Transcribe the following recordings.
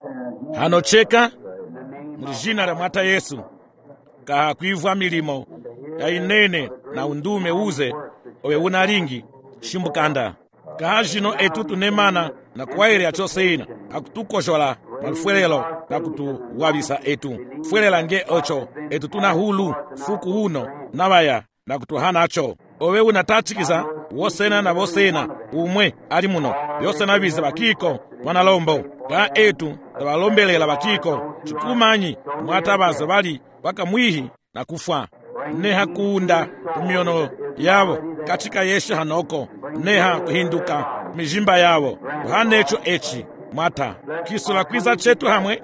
hanocheka mu dzina la Mwata Yesu kahakwibva milimo ya inene na undume uze owe unalingi shimbukanda kaha zino etu tunemana na kuwairya chose ina akutukozhola malufwelelo na kutuwavisa etu fwelela nge ocho etu tuna hulu fuku uno navaya na kutuhanacho owe unatachikiza wosena na wosena umwe ali muno yosena biza bakiko mwanalombo ka etu tabalombelela bakiko chikumanyi mwata baza bali bakamwihi na kufa neha kuunda kumyono yabo katika Yesu hanoko neha kuhinduka mijimba yabo hanecho echi mwata kisula kwiza chetu hamwe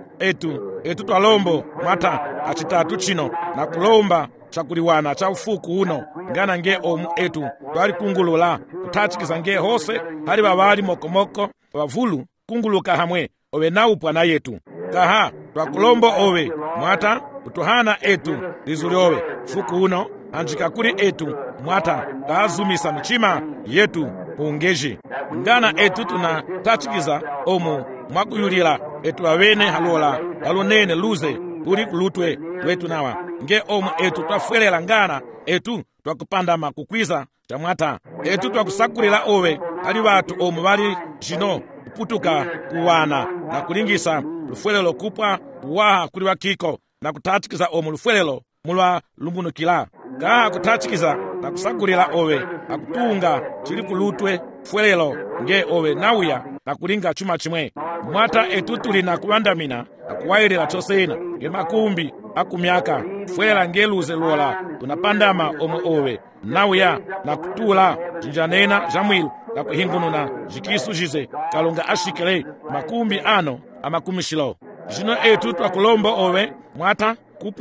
etu twalombo mwata achitatu chino na kulomba chakuliwana cha ufuku uno ngana nge omu etu twali kungulula kutachikiza nge hose hali babali mokomoko bavulu kunguluka hamwe owe naupwa na yetu kaha twakulombo owe mwata utuhana etu lizuli owe fuku uno anjika kuli etu mwata kaazumisa michima yetu kuungeji ngana etu tunatachikiza omu mwakuyulila etu awene halola halonene luze tuli kulutwe lwetu nawa nge omu etu twafwelela ngana etu twakupandama kukwiza cha mwata etu twakusakulila owe ali batu omu bali jino kuputuka kuwana na kulingisa lufwelelo kupwa kuwaha kuli bakiko na kutachikiza omu lufwelelo mulwa lumbunukila kaha kutachikiza na kusakulila owe akutunga chili kulutwe fwelelo nge owe nauya na kulinga chuma chimwe mwata etu tuli na kuandamina na kuwairila chosena nge makumbi akumyaka fwelela nge luze luola tunapandama omu owe nauya na kutula jinjanena jamwilu na kuhingununa jikisu jize kalunga ashikile makumbi ano amakumishilo jino etu twakulombo owe mwata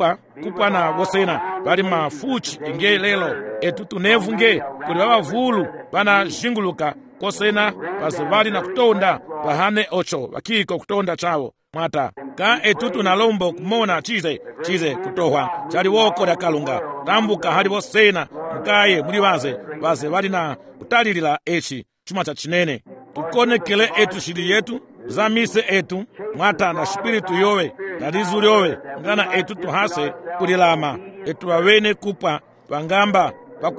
kupwa na wosena bali mafuchi inge lelo etu tunevu nge kuli babavulu bana jinguluka kosena basi bali na kutonda bahane ocho bakiko kutonda chawo mwata ka etu tunalombo kumona chize kutohwa chali woko da kalunga tambuka hali wosena mukaye muli baze bali na kutalilila echi chuma cha chinene tukonekele etu shili yetu zamise etu mwata na spiritu yowe na lizuli yowe ngana etu tuhase kulilama etu wawene kupwa pangamba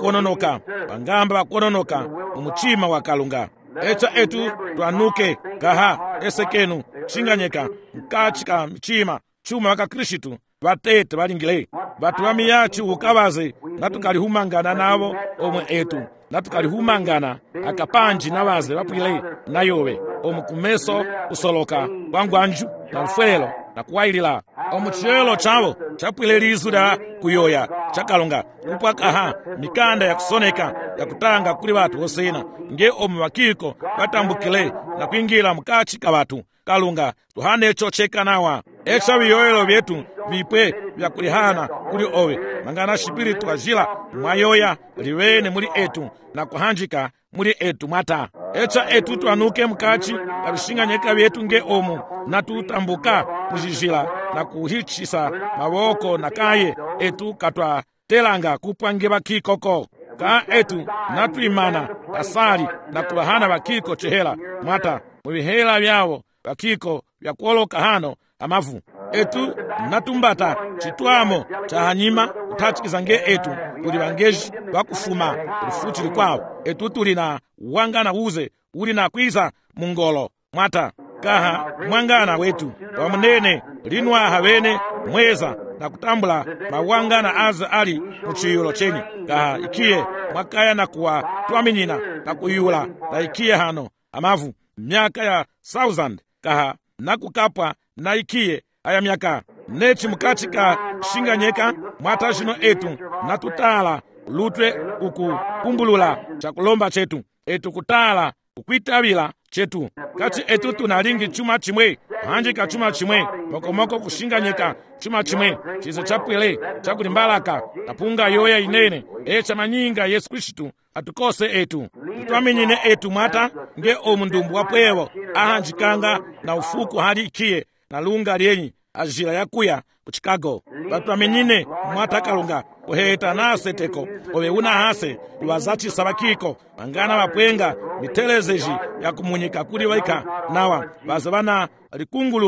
pakuononoka umuchima wa kalunga echa etu twanuke kaha esekenu chinganyeka mkachika mchima chuma waka Kristu batete balingile batu wamiyachi ukabaze natukalihumangana nabo omwe etu natukalihumangana akapanji nabaze bapwile nayowe omukumeso usoloka kwangwanju na mfwelo na kuwailila omuchelo chawo chapwile lizuda kuyoya chakalunga kupwakaha mikanda ya kusoneka ya kutanga kuli batu wosena nge omu bakiko batambukile na kuingila mukachi kabatu kalunga tuhane echo cheka nawa echa biyoyelo byetu bipwe byakulihana kuli owe mangana spiritu ajila mwayoya liwene muli etu na kuhanjika muli etu mwata echa etu twanuke mkachi kabishinganyeka byetu nge omu na tutambuka mujijila na kuhichisa maboko na kaye etu katwa telanga kupwange bakikoko ka etu natuimana kasali na kulahana bakiko chehela mwata mubihela byawo bakiko byakuoloka hano amavu etu natumbata chitwamo cha hanyima kutachikiza nge etu kuli bangeji bakufuma kufuchili kwawo etu tuli na wangana uze uli na kwiza mungolo mwata kaha mwangana wetu wamunene linwa havene mweza na kutambula mawangana aza ali muchiyulo cheni kaha ikiye mwakaya na kuwa twaminyina na kuyula na ikiye hano amavu miaka ya 1000 kaha nakukapwa na ikiye aya miaka nechi mukachika shinganyeka mwata shino etu natutala lutwe ukukumbulula chakulomba chetu etu kutala ukwitabila chetu kati etu tunalingi chuma chimwe hanjika chuma chimwe mokomoko kushinganyeka chuma chimwe chize chapwile chakulimbalaka napunga yoya inene echa manyinga Yesu Kristu atukose etu twaminyine etu mwata nge omundumbu wapwewo ahanjikanga na ufuku hali ikiye na lunga lyenyi ajila yakuya ku Chicago batwaminyine mwata kalunga kuheta naseteko owe una hase lwazachi sabakiko mangana bapwenga mitelezeji ya kumunyika kuli waika nawa bazabana likungulula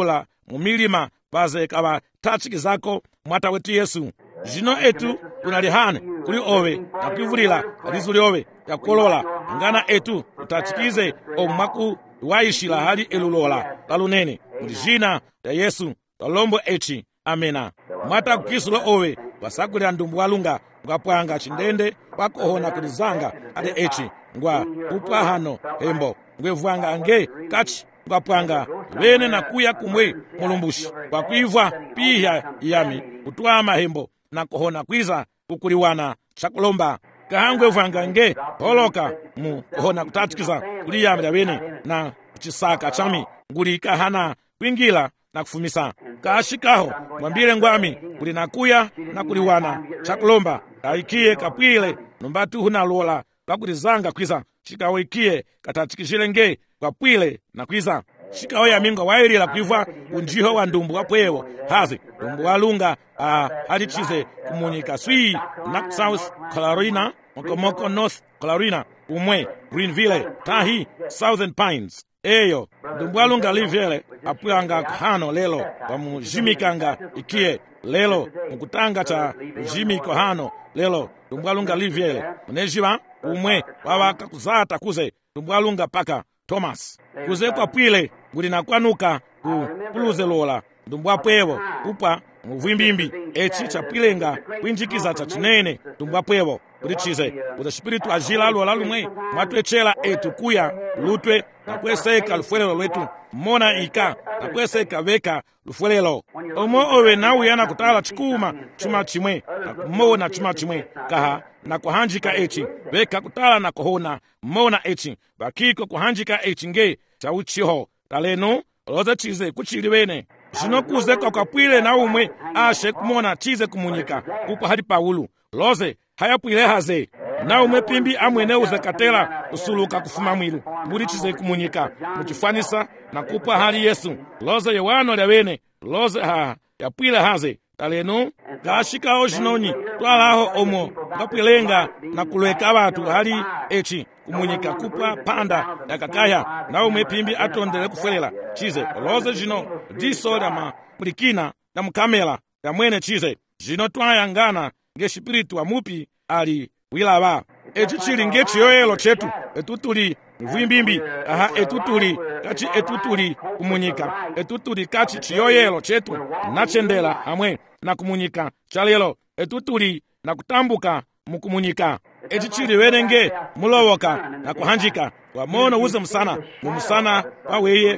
mu milima paze kavatachikizako mwata wetu Yesu. Zvino etu kunalihane kuli owe na kwivulila alizuli owe yakolola ngana etu utachikize omwaku waishila hali elulola lalunene muli jina ya Yesu talombo echi amena. Mwata kukisulo owe wasakulila ndumbu walunga ngapwanga chindende pakohona kulizanga ade echi ngwa upahano hembo ngwevwanga ange kachi ngapwanga wene na kuya kumwe mulumbushi kwa kuivwa piha yami utwama hembo na kohona kwiza kukuliwana chakulomba kahangwevwanga nge holoka mu kohona kutatikiza kuliyamira wene na chisaka chami nguli kahana kwingila na kufumisa kaashikaho mwambile ngwami kuli nakuya na kuliwana chakulomba aikie kapwile numbatu hunalola pakulizanga kwiza shikawo ikie katachikishile nge kapwile na kwiza shikawo yaminga wailila kuivwa unjiho wa ndumbu wapwewo hazi ndumbu walunga halichize kumunyika swii na South Carolina mokomoko North Carolina umwe Greenville tahi Southern Pines eyo ndumbu walunga livele apwanga hano lelo wamujimikanga ikie lelo mukutanga cha ujimiko hano lelo ndumbu walunga livele unejiva umwe wawaka kuzata kuze ndumbu walunga paka Thomas kuze kwa pwile nguli nakwanuka kuluze lola ndumbu apwewo upa muvwimbimbi echi chapwilenga kwinjikiza cha chinene ndumbu apwewo kuli chize kuza spiritu ajila lola lumwe mwatwechela etu kuya lutwe na kweseka lufuelelo lwetu mona ika na kweseka veka lufuelelo omo owe nauyana kutala chikuma chuma chimwe na kumona chuma chimwe kaha na kuhanjika echi veka kutala na kohona mona echi vakiko kuhanjika echi nge cha uchiho taleno loza chize kuchili wene zinokuze kakapwile na umwe ashe kumona chize kumunyika kupa hadi Paulu loze hayapwile haze na umwe pimbi amwene uzekatela usuluka kufuma mwilu muri chize kumunyika muchifanisa na kupa hali Yesu loze yewano lya wene loze yapwile haze taleno gashikaho jinonyi twalaho omo ngapwilenga na kulweka abatu hali echi kumunyika kupa panda yakakaya na umwe pimbi atondele kufuelela chize loze jino diso lya mulikina na mukamela ya mwene chize jino twayangana ngeshipiritu wa mupi ali wilava echi chili ngechiyoyelo chetu etutuli mvuimbimbi etutuli kachi etutuli kumunyika etutuli kachi chiyoyelo chetu nachendela hamwe na kumunyika chalelo etutuli na kutambuka mukumunyika echi chili wenenge mulowoka na kuhanjika wamona uze msana mumusana waweye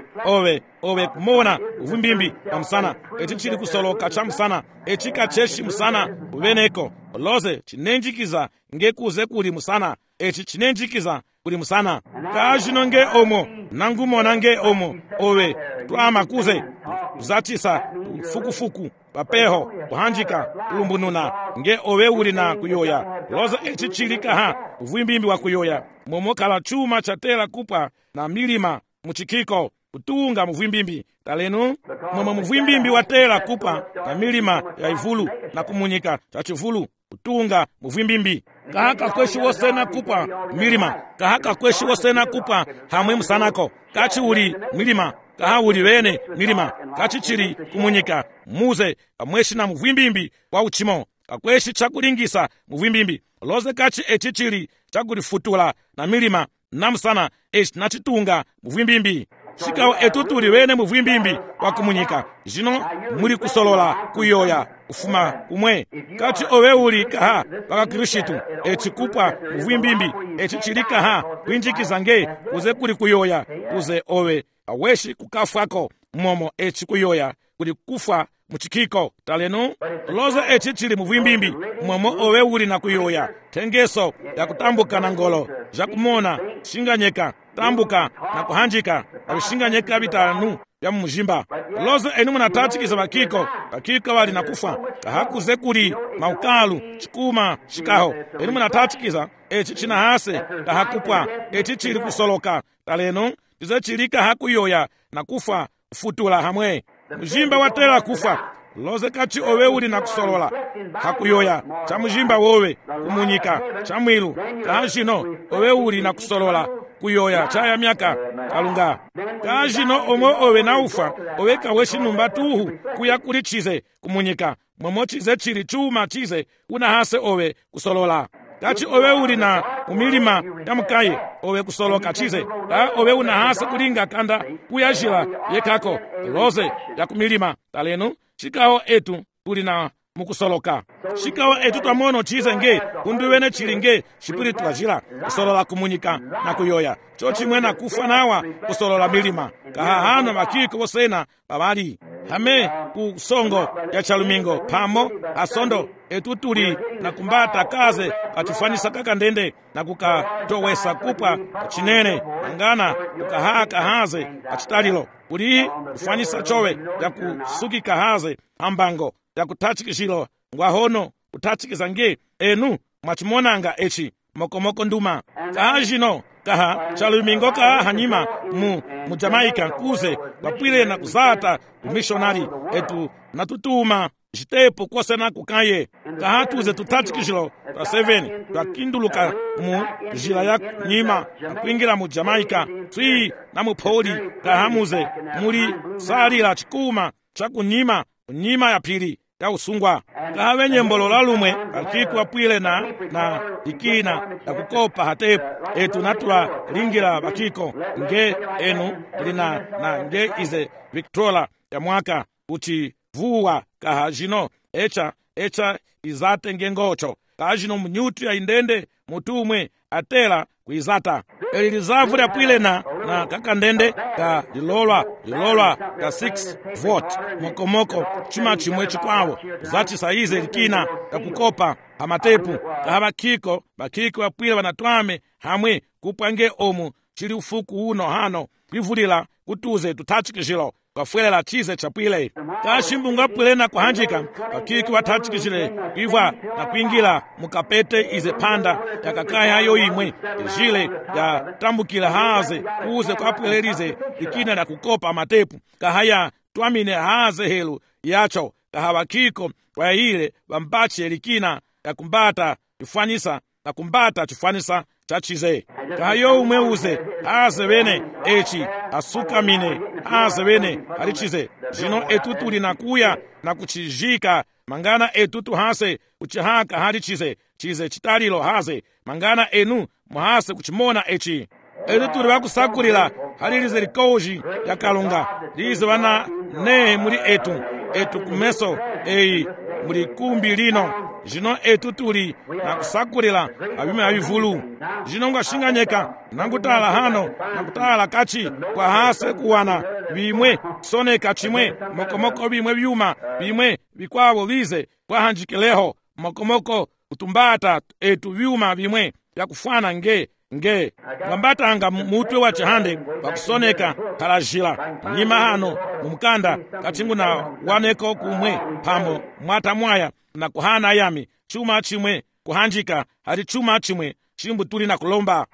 owe kumona uvumbimbi wa msana echi chili kusoloka cha msana echika cheshi msana uveneko loze chinenjikiza ngekuze kuli musana echi chinenjikiza kuli musana kaajino nge omo nangumona nge omo owe twamakuze kuzatisa fukufuku papeho kuhanjika kulumbununa nge owe uli na kuyoya loza echi chili kaha uvumbimbi wa kuyoya momokala chuma chatela kupa na milima muchikiko kutunga muvumbimbi talenu momo muvumbimbi watela kupa na milima ya ivulu na kumunyika chachivulu kutunga muvumbimbi kahaka kweshi wosena kupa milima kahaka kweshi wosena kupa hamwe msanako kachi uli milima kaha uli wene milima kachi chili kumunyika muze kamweshi na muvumbimbi wa uchimo kakweshi chakulingisa muvumbimbi loze kachi echi chili chakulifutula na milima na msana echi nachitunga muvumbimbi shikawo etutuli wene muvuimbimbi wa kumunyika jino muli kusolola kuyoya kufuma kumwe kati owe uli kaha paka Krishitu echi kupwa muvuimbimbi echi chili kaha kwinjikiza nge kuze kuli kuyoya kuze owe aweshi kukafwako momo echi kuyoya kuli kufa muchikiko talenu loze echi chili muvuimbimbi momo owe uli na kuyoya tengeso ya kutambuka na ngolo jakumona shinganyeka tambuka na kuhanjika abishinganyeka bitanu bya mujimba loze eni munatachikiza bakiko wali na kufa kahakuze kuli maukalu chikuma shikaho eni munatachikiza echi china hase kahakupwa echi chili kusoloka taleno tize chilika hakuyoya na kufa futula hamwe mujimba watela kufa loze kachi owe uli na kusolola hakuyoya cha mujimba wowe kumunyika cha mwilu kahashino owe uli na kusolola kuyoya chaya myaka kalunga kazhino omwe owe naufa oweka weshinumba tuhu kuya kuli chize kumunyika momwe chize chili chuma chize unahase owe kusolola kachi owe uli na umilima yamukaye owe kusoloka chize ka owe unahase kulinga kanda kuyajila yekako loze ya kumilima talenu chikawo etu uli na mukusoloka chikawo etu twamono chize nge unduwene chili nge chipiritu wajila kusolola kumunyika na kuyoya cho chimwe na kufa nawa kusolola milima kahahano makiko wosena babali hame kusongo ya chalumingo pamo asondo etu tuli na kumbata kaze katifanisa kakandende na kukatowesa kupa chinene angana kukahaka haze achitalilo uli kufanisa chowe ya kusukika haze ambango ya kutachikishilo ngwahono kutachikiza nge enu mwachimonanga echi mokomoko nduma kaha jino kaha chalumingo kaha hanyima mu Jamaica kuze papwile na kuzata umishonari etu natutuma jitepo kwosena kukaye kaha tuze tutachikishilo ta 7 twakinduluka mu jila ya nyima kuingira mu Jamaica twi na mupoli kaha muze muli salila chikuma chakunyima nyima ya pili ya usungwa kahawe nyembolo la lumwe akiku apwile na ikina ya kukopa hatepu etu natula lingira bakiko nge enu lina na nge ize Victrola ya mwaka uchivuwa kaha jino echa izate nge ngocho kaha jino mnyutu ya indende mutumwe atela kuizata elilizavu ya pwile na kakandende ka lilolwa ka 6 volt mokomoko chuma chimwe chikwawo zati saize likina ya kukopa hamatepu kahaba bakiko apwile wanatwame hamwe kupwange omu chili ufuku uno hano kwivulila kutuze tutachikishilo kwafwelela chize chapwile kashimbunga pwile na kuhanjika bakiko watachikishile kwivwa na kuingila mukapete ize panda ya kakaya ayo imwe jile ya tambukila haze kuze kwa pwelelize likina na kukopa matepu kahaya twamine haze helu yacho kahawakiko kwa ile wambache likina ya kumbata chifwanisa na kumbata chifwanisa chachize kayo umwe uze haze bene echi asukamine haze bene halichize jino etutuli na kuya na kuchijika mangana etutu hase kuchihaka halichize chize chitalilo haze mangana enu muhase kuchimona echi etutuli wakusakulila halilize likoji ya kalunga lize wana ne muli etu kumeso eyi muli kumbi lino jino etutuli na kusakulila abime abivulu jino ngashinganyeka nangutala hano nangutala kachi kwa hase kuwana bimwe soneka chimwe mokomoko bimwe byuma bimwe bikwabo bize kwahanjikileho mokomoko utumbata etu byuma bimwe yakufana nge ngambatanga mutwe wa chihande wakusoneka kalajila nyima hano mumkanda kachingu na waneko kumwe pamo mwata mwaya na kuhana yami chuma chimwe kuhanjika hali chuma chimwe chimbu tuli na kulomba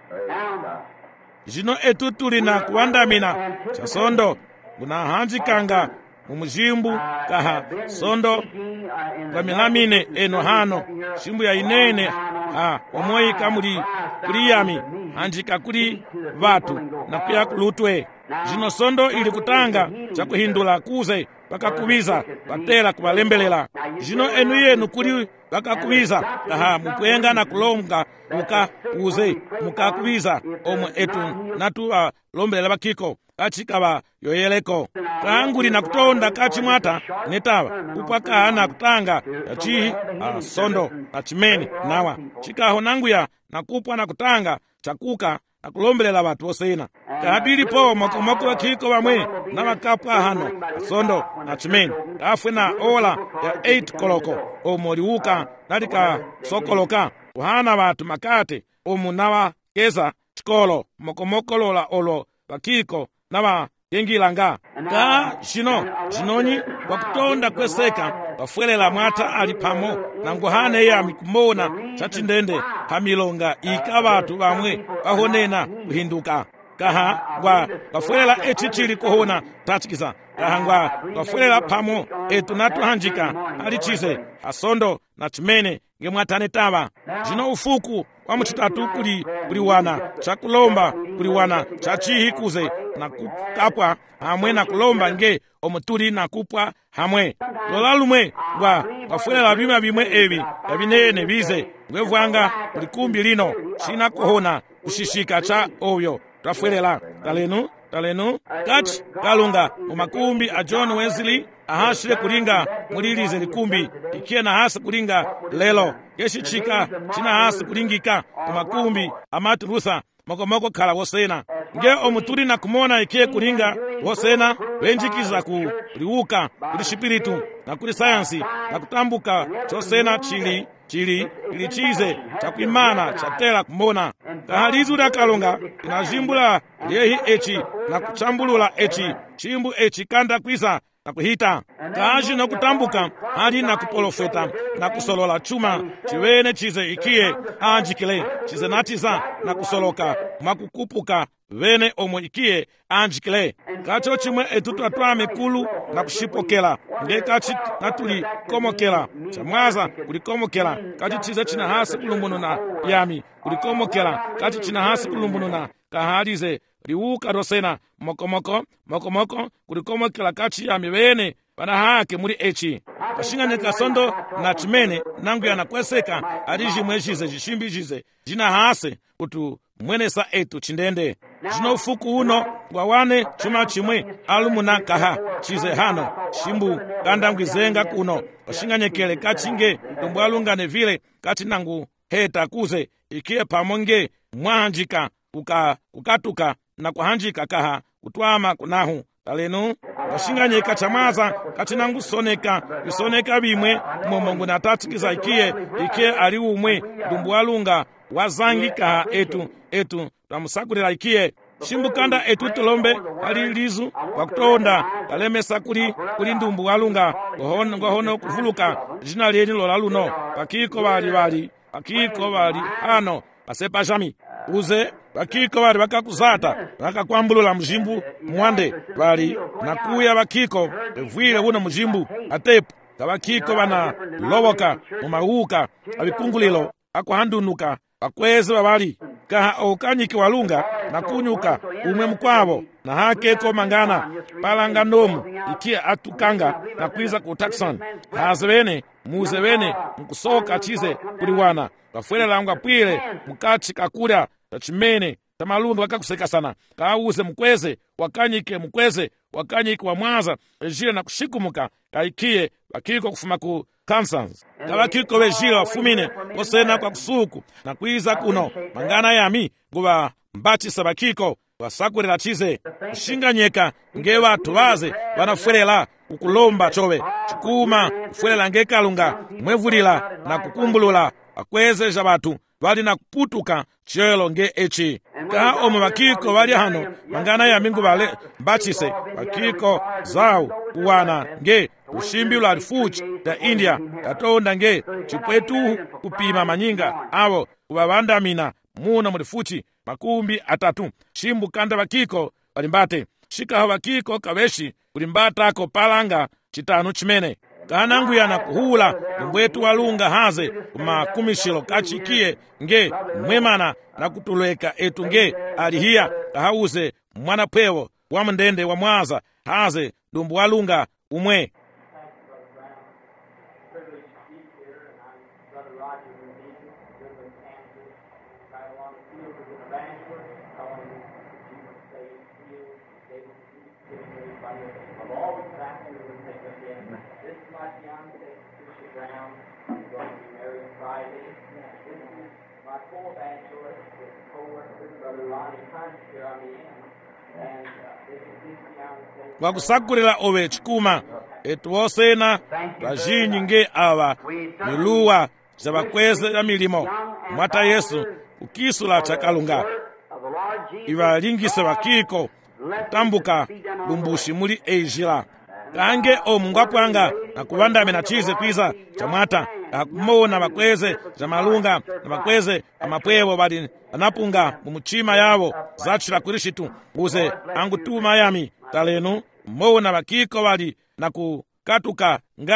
jino etu tuli na kuandamina chasondo unahanjikanga mumujimbu kaha sondo kamihamine eno hano shimbu ya inene omoi kamuli kuliyami hanjika kuli vatu na kuya kulutwe jino sondo ili kutanga chakuhindula kuze pakakubiza patela kubalembelela jino enu yenu kuli pakakubiza kaha mupwenga na kulonga uze mukakubiza omwe etu natu lombelela bakiko kachikaba yoyeleko kaanguli na kutonda kachimwata netawa kupaka na kutanga yachihi sondo na chimeni nawa chikaho nanguya na kupwa na kutanga chakuka na kulombelela watu wosena kahabili po mokomoko wakiko wamwe na wakapa hano sondo na chimeni kafwe na ola ya 8 koloko omoliuka nalika sokoloka kuhana watu makate omunawa keza chikolo mokomoko lola olo wakiko nawa yengilanga ka jinonyi wakutonda kweseka wafwelela mwata alipamo na nguhane ya mikumona chachindende hamilonga ika watu bamwe bahonena kuhinduka kaha wafwelela echichili kuhona tachikiza kaha wafwelela pamo etu natuhanjika alichize asondo na chimene ngemwatane tawa jino ufuku wamuchitatu kuli wana chakulomba kuli wana chachihikuze na kukapwa hamwe na kulomba nge omutuli na kupwa hamwe lola lumwe ngwafwelela bimwe bimwe ebi ebinene bize ngwevwanga kuli kumbi lino chinakuhona kushishika cha oyo twafwelela talenu kati kalunga mumakumbi a John Wesley ahasile kulinga mulilize likumbi ikiye na hasa kulinga lelo keshichika china hasa kulingika mumakumbi a Martin Luther mokomoko khala wosena nge omutuli na kumona ikiye kulinga wosena wenjikiza ku liuka kuli shipiritu na kuli sayansi na kutambuka chosena chili chize chakuimana chatela kumona kahalizu lya kalunga inazimbula lyehi eci na kuchambulula eci chimbu eci kanda kwisa na kuhita kaji na kutambuka hadi na kupolofeta na kusolola chuma chiwene chize ikiye anjikile chize natiza na kusoloka makukupuka vene omo ikiye anjikile kacho chimwe etutu atwa mikulu na kushipokela nge kachi natuli komokela chamwaza kulikomokela kachi chize china hasi kulumbunu na yami kulikomokela kachi china hasi kulumbunu na kahalize liuka rosena mokomoko kulikomokela kachi yami vene pana hake muri eci kashinganyika sondo na chimene nangu yanakweseka alijimwe chize chishimbi chize jina hase kutu mwenesa etu chindende jino ufuku uno gwawane chuma chimwe alumuna kaha chize hano shimbu kandangwizenga kuno kashinganyekele kachinge tumbwalungane vile kati nangu heta kuze ikiye pamonge mwahanjika kukatuka na kuhanjika kaha kutwama kunahu talenu kashinganyeka chamaza kachinangu soneka bimwe momongu natatikiza ikiye ali umwe dumbwalunga wazangika etu twamusakulira ikiye shimbukanda etu tulombe ali lizu wakutonda talemesa kuli ndumbu walunga ngohono kuvuluka jina lyeni lola luno pakiko bali ano pasepa jami uze bakiko bali bakakuzata bakakwambulula mjimbu mwande bali nakuya bakiko evwile uno mjimbu atepu kabakiko bana loboka mumahuka abikungulilo akuhandunuka bakweze babali kaha okanyiki walunga na kunyuka umwe mkwabo na hakeko mangana palanga nomu ikie atukanga na kwiza ku Tucson hazebene muzebene mkusoka chize kuliwana kafwelela ngwa pwile mukachi kakura tachimene tamalundu wakakuseka sana kauze mkweze wakanyiki wa mwaza ejile na kushikumuka kaikie bakiko kufuma ku Kansas kabakiko wejile wafumine kosena kwa kusuku na kwiza kuno mangana yami nguba mbachisa bakiko wasakurira chize kushinganyeka nge watu waze wanafwelela ukulomba chowe chikuma kufwelela nge kalunga mwevulila na kukumbulula akwezeja batu bali na kuputuka chelo nge eci kaha omo bakiko bali hano mangana yami nguba mbachise bakiko zau kuwana nge ushimbi la rifuchi da India katonda nge chipwetu kupima manyinga abo kubabandamina muna murifuchi makumbi atatu shimbu kanda bakiko balimbate shikaho bakiko kabeshi kulimbatako palanga chitanu chimene kanangu yana kuhula mbwetu walunga haze kumakumishilo kachikie nge mwemana na kutuleka etu nge alihiya kahauze mwana pwewo wa mndende wa mwaza haze dumbu walunga umwe wakusakulila owe chikuma etuwosena bajinyi nge aba miluwa zabakweze ya milimo mwata Yesu ukisula chakalunga ibalingise bakiko kutambuka lumbushi muli ejila kange omungwapwanga na kubandame na chize kwiza chamwata akumona bakweze zamalunga na bakweze amapwewo bali anapunga mumuchima yabo zachira kurishitu uze angutuma yami talenu mona bakiko bali na kukatuka ngana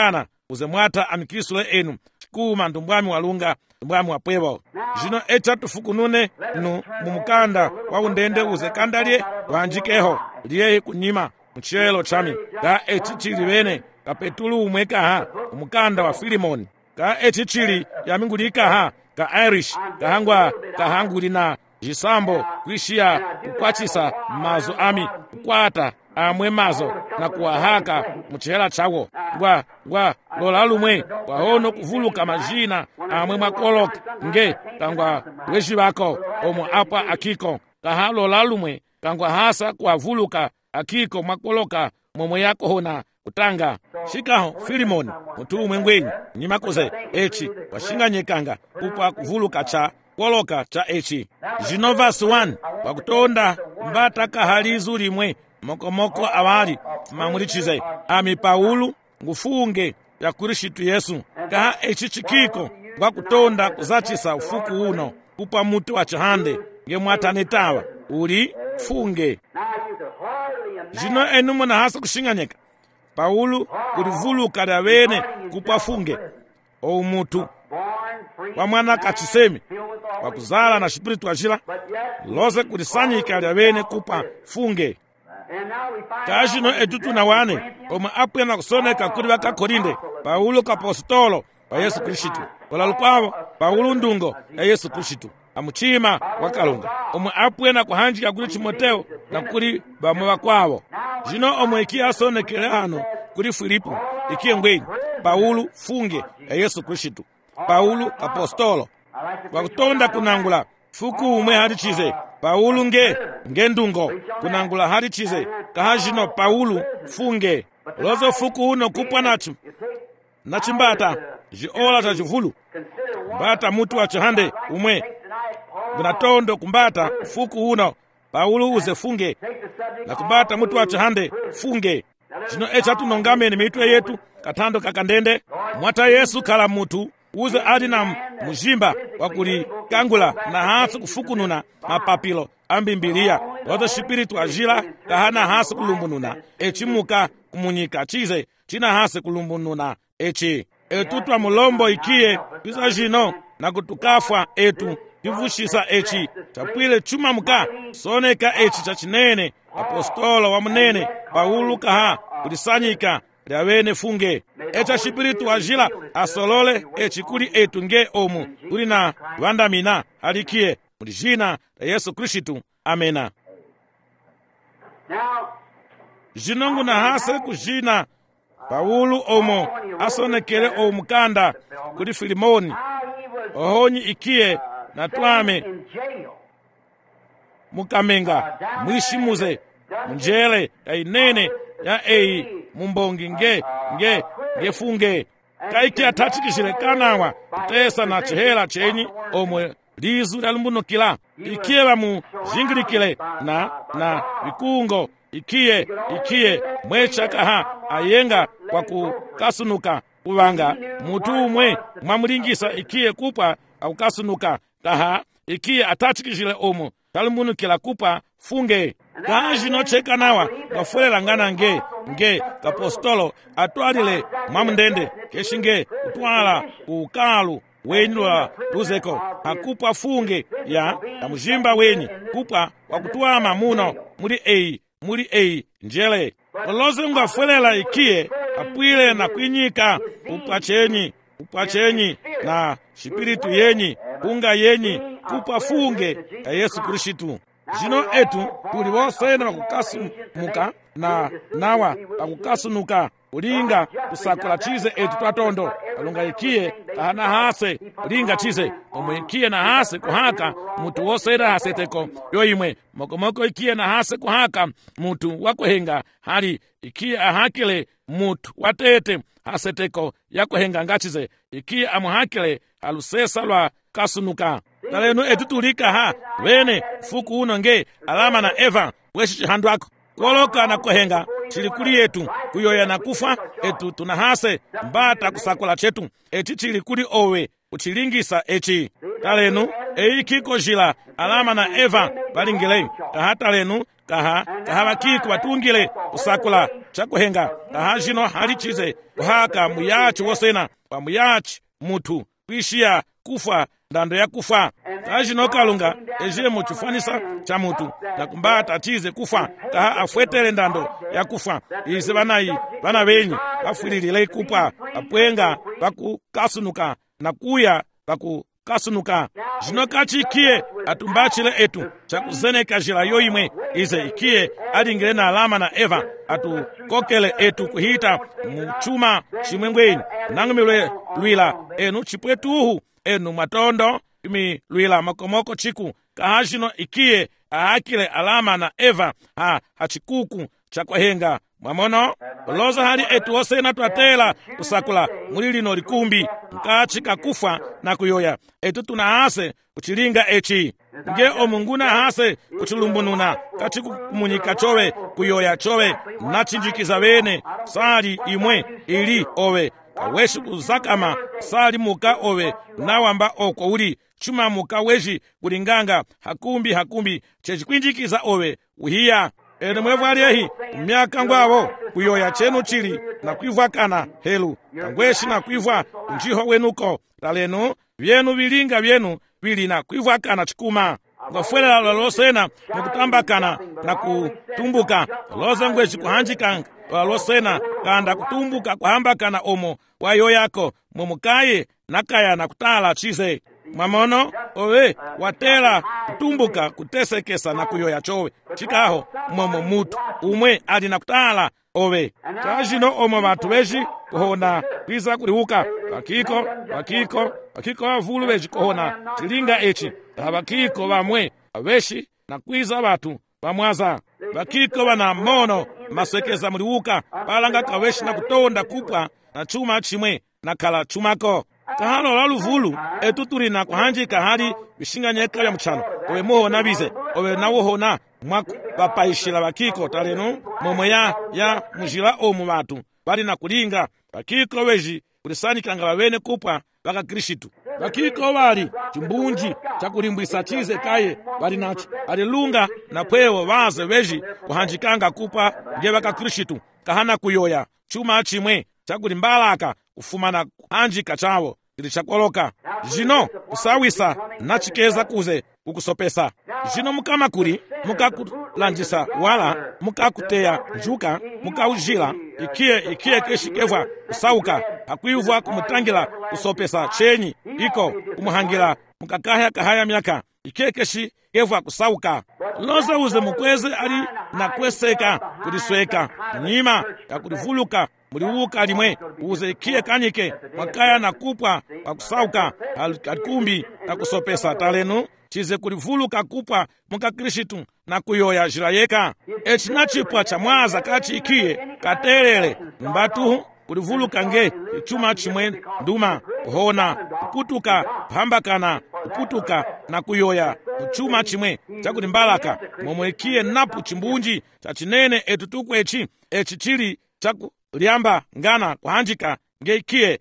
uze mwatha amikisule enu chikuma ndumbwami walunga ndumbwami wapwevo zino echa tufukunune nu mumukanda wa undende uze kandalye wanjikeho liye kunyima mchelo chami ga echi chili bene kapetulu umwe kaha umukanda wa Filimoni ka echi chili yamingulika ha ka Irish kahanguli na jisambo kuishia kukwachisa mazo ami kukwata amwe mazo na kuwahaka muchihela chawo ngwa lola lumwe kwahono kuvuluka majina amwe mwakoloka nge kangwa weshi bako omo apa akiko kaha lola lumwe kangwa hasa kuwavuluka akiko mwakoloka momwe yako hona utanga shikaho Filimoni mutu umwengwenyi nyimakoze echi washinganyekanga upa kuvuluka cha koloka cha echi zino verse 1 wakutonda mbata kahalizu limwe mokomoko awali mamulichize ami Paulo ngufunge ya Kristu Yesu kaha echi chikiko wakutonda kuzachisa ufuku uno kupa mutu wa chihande nge mwatanetawa uli funge zino enu muna hasa kushinganyeka Paulo kulivuluka lya wene kupa funge ou mutu wa mwana kachisemi wakuzala na shipiritu ajila loze kulisanyika lya wene kupa funge kashino etutu na wane omu apwena kusoneka kuli waka Korinde Paulo kapostolo wa Yesu Kristu olalupavo Paulo ndungo ya Yesu Kristu amuchima wakalunga omu apwena kuhanjika kuli Timoteo na kuli bamwe wakwavo zino omu iki asonekele hano kuli Filipo ikiye ngwenyi Paulo funge ya Yesu Kristu Paulo apostolo wakutonda kunangula fuku umwe hali chize Paulo nge ndungo kunangula hali chize kahajino Paulo funge lozo fuku uno kupwa nacho nachimbata jiola cha jivulu mbata mutu wa chihande umwe gunatondo kumbata fuku uno Paulo uze funge na kumbata mutu wa chihande funge zino echa tunongameni mitwe yetu katando kakandende mwata Yesu kala mutu uze adi na mujimba wakuli kangula na hasi kufukununa mapapilo ambimbilia wazo shipiritu ajila kahana hasi kulumbununa echi muka kumunyika chize china hasi kulumbununa echi etutwa mulombo ikie pisa jino na kutukafwa etu kivushisa echi chapwile chuma muka soneka echi chachinene apostolo wa munene Paulo kaha kulisanyika lya wene funge echa shipiritu ajila asolole echi kuli etu nge omu kuli na vandamina halikie muli jina la Yesu Kristu amena jinongu na hase kujina Paulo omo asonekele omukanda kuli Filimoni ohonyi ikie na twame mukamenga mwishimuze njele ya inene ya ei mumbongi nge funge kaiki atachikishile kanawa kutesa na chihela chenyi omwe lizu lyalumbunukila ikie bamu jingilikile na vikungo ikie mwecha kaha ayenga kwa kukasunuka kuvanga mutu umwe mwamulingisa ikie kupa akukasunuka kaha ikie atachikishile omo talumbunukila kupa funge kaha jino cheka nawa ngafulela ngana nge kapostolo atwalile mwamundende keshinge utwala ukalu wenyi lwa luzeko hakupa funge ya mujimba wenyi kupa wakutwama muno muli eyi njele oloze ngafulela ikie apwile na kwinyika kupa chenyi na shipiritu yenyi kunga yenyi kupa funge ya Yesu Kristu zino etu tuli wosena wakukasumuka na nawa wakukasunuka ulinga kusakula chize etu twatondo alunga ikie kahana hase ulinga chize omwe ikie na hase kuhaka mutu wosera haseteko yoimwe mokomoko ikie na hase kuhaka mutu wakuhenga hali ikie ahakile mutu watete haseteko yakuhenga ngachize ikie amuhakile halusesa lwa kasunuka talenu etu tulika ha wene fuku uno nge alama na Eva weshi chihandu wako koloka na kuhenga chilikuli yetu kuyoya na kufa etu tunahase mbata kusakula chetu eti chilikuli owe kuchilingisa eci talenu eikiko jila alama na Eva balingile kaha talenu kaha bakiko batungile kusakula chakuhenga kaha jino halichize kuhaka muyachi wosena pa muyachi mutu kuishia kufa ndando ya kufa kaha jino kalunga ejile muchifanisa cha mutu na kumbata chize kufa kaha afwetele ndando ya kufa ize bana benyi bafulilile kupa apwenga bakukasunuka na kuya bakukasunuka jino kachikie atumbachile etu chakuzeneka jila yoimwe ize ikie alingile na alama na Eva atukokele etu kuhita muchuma chimwengweni nangumilwe lwila enu chipwetuhu enu matondo imi lwila makomoko chiku kahashino ikie ahakile alama na Eva hachikuku chakwahenga mwamono loza hali etu osena twatela kusakula mulilino likumbi nkachika kufa na kuyoya etu tunahase kuchilinga eci nge omunguna hase kuchilumbununa kachiku kumunyika chowe kuyoya chowe nachinjikiza wene sali imwe ili owe kaweshi kuzakama sali muka owe nawamba oko uli chuma muka weshi kulinganga hakumbi chechikwinjikiza owe uhiya ene mwevu aliyehi myaka ngwavo kuyoya chenu chili na kuivwa kana helu kangweshi na kuivwa njiho wenuko talenu vyenu vilinga vyenu vili na kuivwa kana chikuma ngofwelela lolosena mukutambakana na kutumbuka loza ngweshi kuhanjika lolosena kanda kutumbuka kuhambakana omo wayo yako mumukaye nakaya na kutala chize mwamono owe watela kutumbuka kutesekesa na kuyoya chowe chikaho momo mutu umwe ali na kutala owe kajino omo batu beji kuhona kwiza kulihuka bakiko bavulu beji kuhona chilinga eci abakiko bamwe abeshi na kwiza batu bamwaza bakiko bana mono masekeza mulihuka balanga kaweshi na kutonda kupwa na chuma chimwe na kala chumako kahalo laluvulu etu tuli na kuhanjika hali bishinganyeka ya mchano owe muhona bize owe nawohona mwaku bapaishila bakiko talenu momoya ya mujila omu batu bali na kulinga bakiko weji kulisanikanga bawene kupwa baka Krishitu bakiko bali chimbunji chakulimbwisa chize kaye bali nacho alilunga na pwewo baze weji kuhanjikanga kupwa nge baka Krishitu kahana kuyoya chuma chimwe chakulimbalaka kufumana kuhanjika chawo ili chakoloka jino kusawisa nachikeza kuze kukusopesa jino mukamakuri mukakulanjisa wala mukakuteya njuka mukaujila ikie keshikeva kusauka akuivwa kumutangila kusopesa chenyi iko kumuhangila mukakahya kahaya myaka ikie keshikeva kusauka loza uze mukweze ali na kweseka kulisweka nyima ya kulivuluka muliwuka limwe uze ikie kanyike mwakaya na kupwa pakusauka alikumbi na kusopesa talenu chize kulivuluka kupwa muka Krishitu na kuyoya jirayeka eci nachipwa cha mwaza kachi ikie katelele mbatuhu kulivuluka nge ichuma chimwe nduma kuhona kuputuka kuhambakana kuputuka na kuyoya kuchuma chimwe chakulimbalaka momwekie napu chimbunji cha chinene etutuku eci chili chaku liamba ngana kuhanjika nge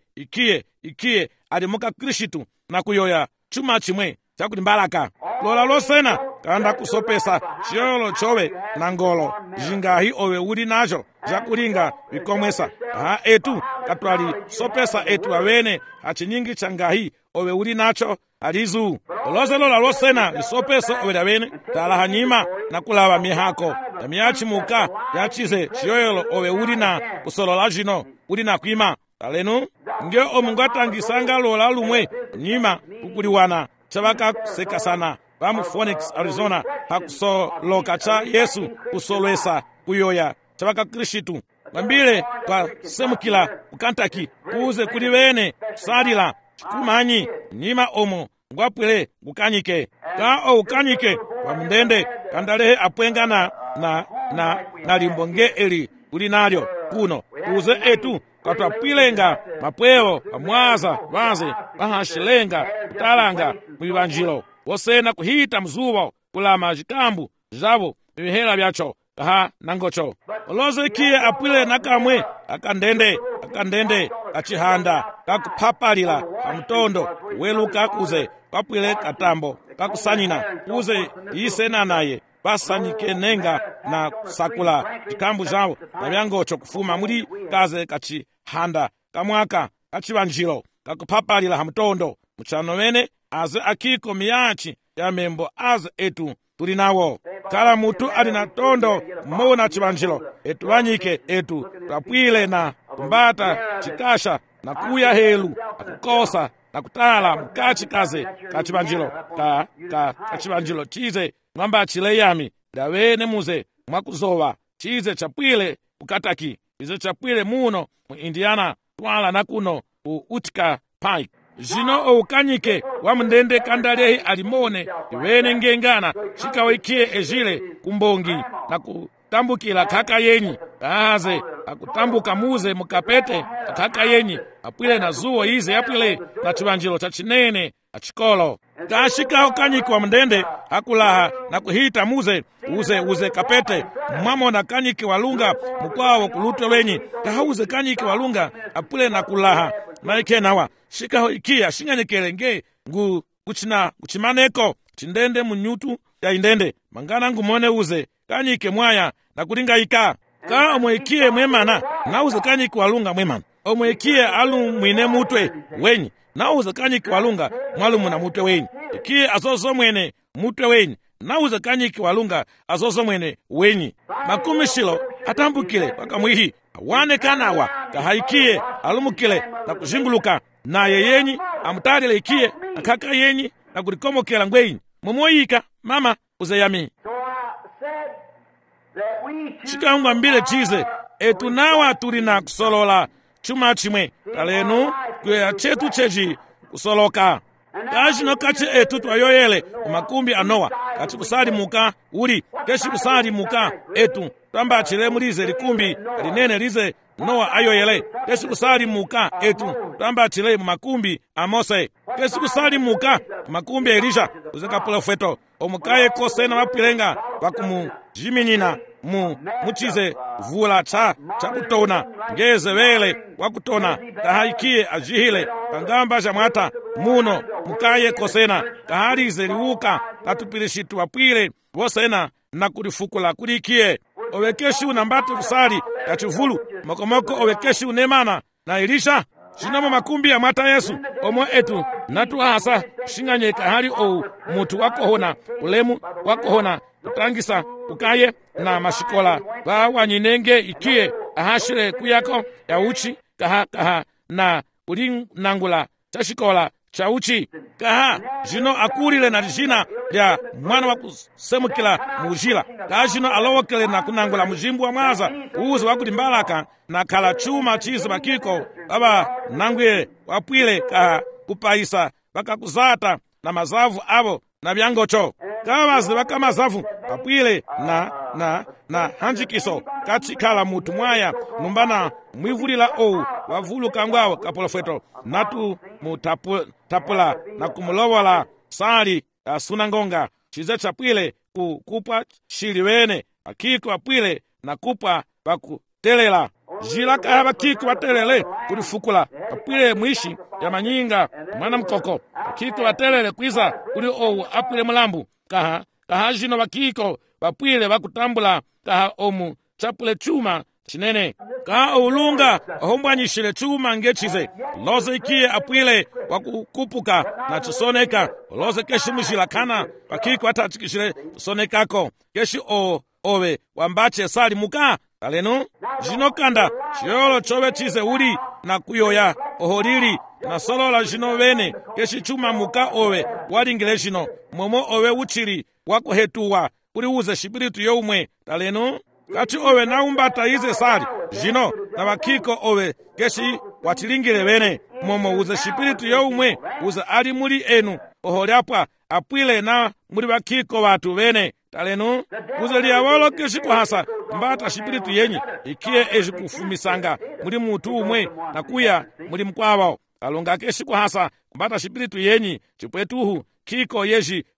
ikie ali muka Krishitu na kuyoya chuma chimwe chakulimbalaka lola losena kanda kusopesa chiyolo chowe na ngolo jingahi owe uli nacho jakulinga vikomwesa etu katwali sopesa etu awene hachinyingi changahi owe uli nacho alizu loze lola losena lisopesa owe awene tala hanyima na kulava mihako na miachi muka yachize chiyolo owe uli na kusolola jino uli na kuima talenu nge omungatangisanga lola lumwe nyima kukuliwana chabaka kuseka sana bamu Phoenix Arizona hakusoloka cha Yesu kusolwesa kuyoya chabaka Krishitu mwambile kwa semukila kukantaki kuuze kuli wene kusalila chikumanyi nyima omo ngwapwile kukanyike ka ukanyike kwa mndende kandalehe apwenga na limbonge eli uli nalyo kuno kuuze etu katwapwilenga mapwewo pamwaza vaze vahashilenga kutalanga mwivanjilo wosena kuhita mzuwo kulama jikambu javo mivihela vyacho kaha nangocho oloze kiye apwile nakamwe akandende kachihanda kakuphapalira pamtondo weluka kuze kwapwile katambo kakusanina kuze yisena naye pasanyike nenga na sakula chikambu jawo na byangocho kufuma muli kaze kachihanda kamwaka kachivanjilo kakuphapalira hamtondo muchano wene aze akiko miyachi ya membo aze etu tuli nawo kala mutu ali na tondo mona chivanjilo etu wanyike etu tapwile na kumbata chikasha na kuya helu akukosa na kutala mkachi kaze kachivanjilo kachivanjilo chize mwamba chileyami dawene muze mwakuzowa chize chapwile ukataki chize chapwile muno mu Indiana twala na kuno u Utica Pike zino oukanyike wa mndende kandalehi alimone iwene ngengana chikawikie ejile kumbongi na kutambukila kaka yenyi kaze akutambuka muze mukapete kaka yenyi apwile na zuwo ize yapwile na chivanjilo cha chinene achikolo kashika ukanyike wa mndende akulaha na kuhita muze uze kapete mwamo na kanyike walunga mukwawo kulutwe wenyi kahauze kanyike walunga apwile na kulaha maike nawa shikaho ikia shinganyekelenge ngu kuchimaneko chindende munyutu ya indende mangana ngumone uze kanyike mwaya na kulingaika ka omwekie mwemana na uze kanyike walunga mwemana omwekie alu mwine mutwe wenyi na uze kanyike walunga mwalumu na mutwe wenyi ikie azozo mwene mutwe wenyi na uze kanyike walunga azozo mwene wenyi makumishilo atambukile paka mwihi awane kanawa kahaikie alumukile na kuzinguluka na yeyenyi amutalile ikie akaka yenyi na kulikomokela ngwenyi mumwoyika mama uzeyami chikaungwa mbile chize etu nawa tuli na kusolola chuma chimwe kalenu kuya chetu cheji kusoloka kachino kache etu twayoyele umakumbi anowa kachi kusali muka uli keshi kusali muka etu tamba chile mulize likumbi linene lize Noa ayoyele keshi kusali muka etu tamba chile makumbi amose keshi kusali muka makumbi Elisha uzeka profeto omukaye kosena wapilenga wakumu jiminina muchize vula cha kutona ngeze wele wakutona kahaikie ajihile kangamba jamwata muno mukaye kosena kahalize liuka katupilishitu wapwile wosena na kulifukula kulikie owekeshi unambatu kusali kachuvulu mokomoko owekeshi unemana na Elisha shinomo makumbi ya mwata Yesu omo etu natu hasa shinganye kahali ou mutu wakohona ulemu wakohona utangisa ukaye na mashikola wanyinenge ikie ahashire kuyako ya uchi kaha na ulinangula chashikola cha uchi kaha jino akulile na jina ya mwana wa kusemukila mujila kaha jino alowokele na kunangula mujimbu wa mwaza uzi wakulimbalaka na kala chuma chizi bakiko baba nangwe wapwile kaha kupaisa baka kuzata na mazavu abo na byangocho kawazi baka mazavu apwile na hanjikiso kachikala mutu mwaya numbana mwivulila ou wavulu kangwawo kapolofeto natu mutapula na kumulowola sali asunangonga chize chapwile kupwa shiliwene akiko apwile na kupwa bakutelela jila kaha bakiko batelele kulifukula apwile mwishi ya manyinga mwana mkoko akiko batelele kwiza kuli ou apwile mulambu kaha jino bakiko bapwile bakutambula kaha omu chapule chuma chinene kaha oulunga ohombwanyishile chuma ngechize loze ikie apwile wakukupuka na chisoneka loze keshi mwishila kana bakiko atachikishile chisonekako keshi owe wambache sali muka kalenu jino kanda chiolo chowe chize uli na kuyoya oholili na solola jino wene keshi chuma muka owe walingile jino momo owe uchili wakuhetuwa kuli uze shibiritu youmwe kalenu kati owe naumbata ize sali jino na bakiko owe keshi wachilingile wene momo uze shibiritu youmwe uze ali muli enu oholyapwa apwile na muli bakiko watu wene talenu uze liyawolo keshi kuhasa mbata shibiritu yenyi ikie eji kufumisanga muli mutu umwe na kuya muli mkwawo kalunga keshi kuhasa mbata shibiritu yenyi chipwetuhu kiko yeji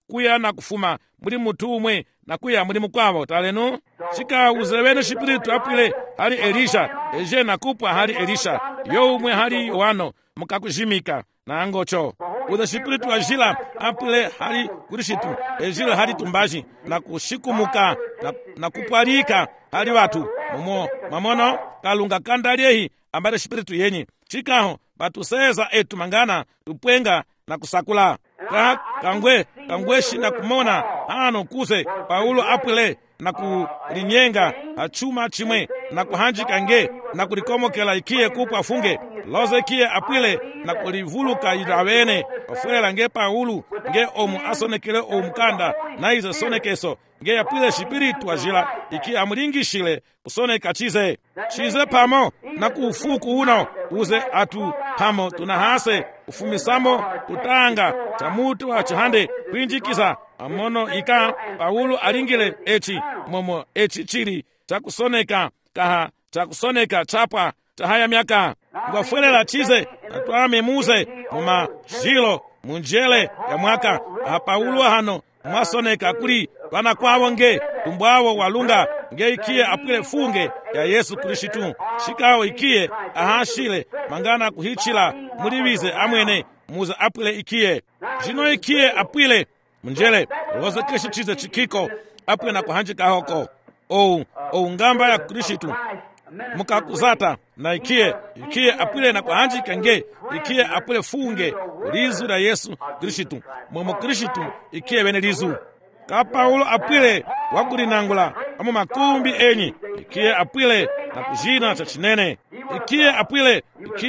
kuya na kufuma muli munthu umwe na kuya muli mukwawo talenu chikauze wene chipiritu apwile hali Elisha eje nakupwa hali Elisha yo umwe hali wano mukakuzimika na angocho uza chipiritu ajila apwile hali Kristu ejila hali tumbaji na kushikumuka na kupwarika hali watu momo mamono kalunga kandalyehi ambale chipiritu yenyi chikaho batuseza etu mangana tupwenga na kusakula kangweshi na kumona ano kuse Paulo apwile na kulinyenga achuma chimwe na kuhanjika nge na kulikomokela ikie kupwa funge loze kie apwile na kulivuluka idawene ofwela nge Paulo nge omu asonekele omukanda na ize sonekeso nge apwile shipiritu ajila ikie amulingishile kusoneka chize pamo na kufuku uno uze atu pamo tunahase ufumisamo tutanga chamutu wa chihande kuinjikiza amono ika Paulo alingile echi momo echi chili chakusoneka kaha chakusoneka chapa chahaya miaka ngwafwelela chize na twame muze muma jilo munjele ya mwaka aha Paulo hano mwasoneka kuli wana kwawo nge tumbwawo walunga nge ikie apwile funge ya Yesu Kristu shikawo ikie ahashile mangana kuhichila muliwize amwene muza apwile ikie jino ikie apwile munjele loze keshi chize chikiko apwile na kuhanjika hoko ou ngamba ya Kristu mukakuzata na ikie apwile na kuhanjika nge ikie apwile funge lizu la Yesu Kristu momo Kristu ikie wene lizu ka Paulo apwile wakulinangula amo makumbi enyi ikie apwile na kujina cha chinene ikie apwile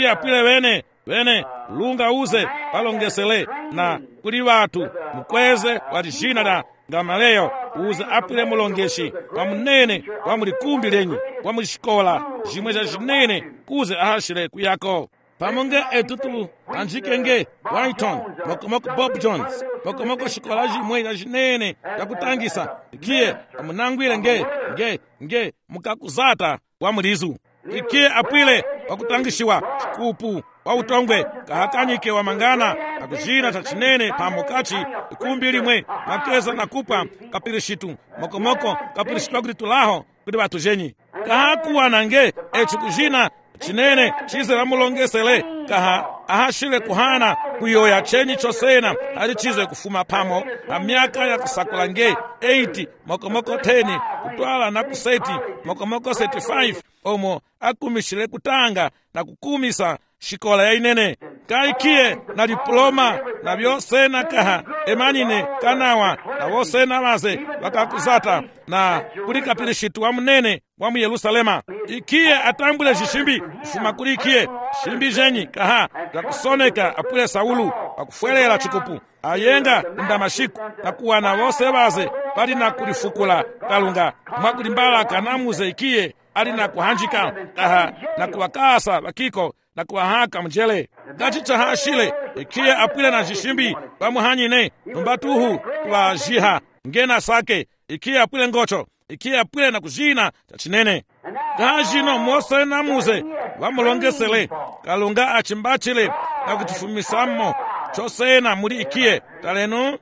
wene lunga uze palongesele na kuli watu mukweze walijina la Gamaleyo uze apwile mulongeshi wamunene wamulikumbi lenyi wamulishikola jimwe ja jinene kuze ahashile kuyako pamonge etutu anjikenge Whiton mokomoko Bob Jones mokomoko shikolaji mwe jinene yakutangisa ikie amunangwile nge mukakuzata wa mulizu ikie apwile wakutangishiwa chikupu wa utongwe kahakanyike wa mangana na kujina cha chinene pamokachi ikumbi limwe makeza na kupa kapirishitu mokomoko kapirishitu kulitulaho kuli watu jenyi kahakuwa nange echi kujina chinene chize lamulongesele kaha ahashile kuhana kuyoya chenyi chosena hali chize kufuma pamo na miaka ya kusakula nge 80 mokomoko 10 kutwala na kuseti mokomoko 75 omo akumishile kutanga na kukumisa shikola ya inene kaikie na diploma na vyosena kaha emanine kanawa na wosena waze wakakuzata na kulikapirishitu wa munene wa mu Yerusalema ikie atambule jishimbi kufuma kulikie shimbi jenyi kaha za kusoneka apule Saulu wakufwelela chikupu ayenga ndamashiku na kuwa na wose waze pali na kulifukula kalunga mwakulimbala kanamuze ikie ali na kuhanjika kaha na kuwakasa wakiko na kuwahaka mjele gachi chahashile ikie apwile na jishimbi pamuhanyine numbatuhu kwa jiha ngena sake ikie apwile ngocho ikie apwile na kujina chachinene gajino mose na muze wamulongesele kalunga achimbachile na kutufumisamo chosena muri ikie talenu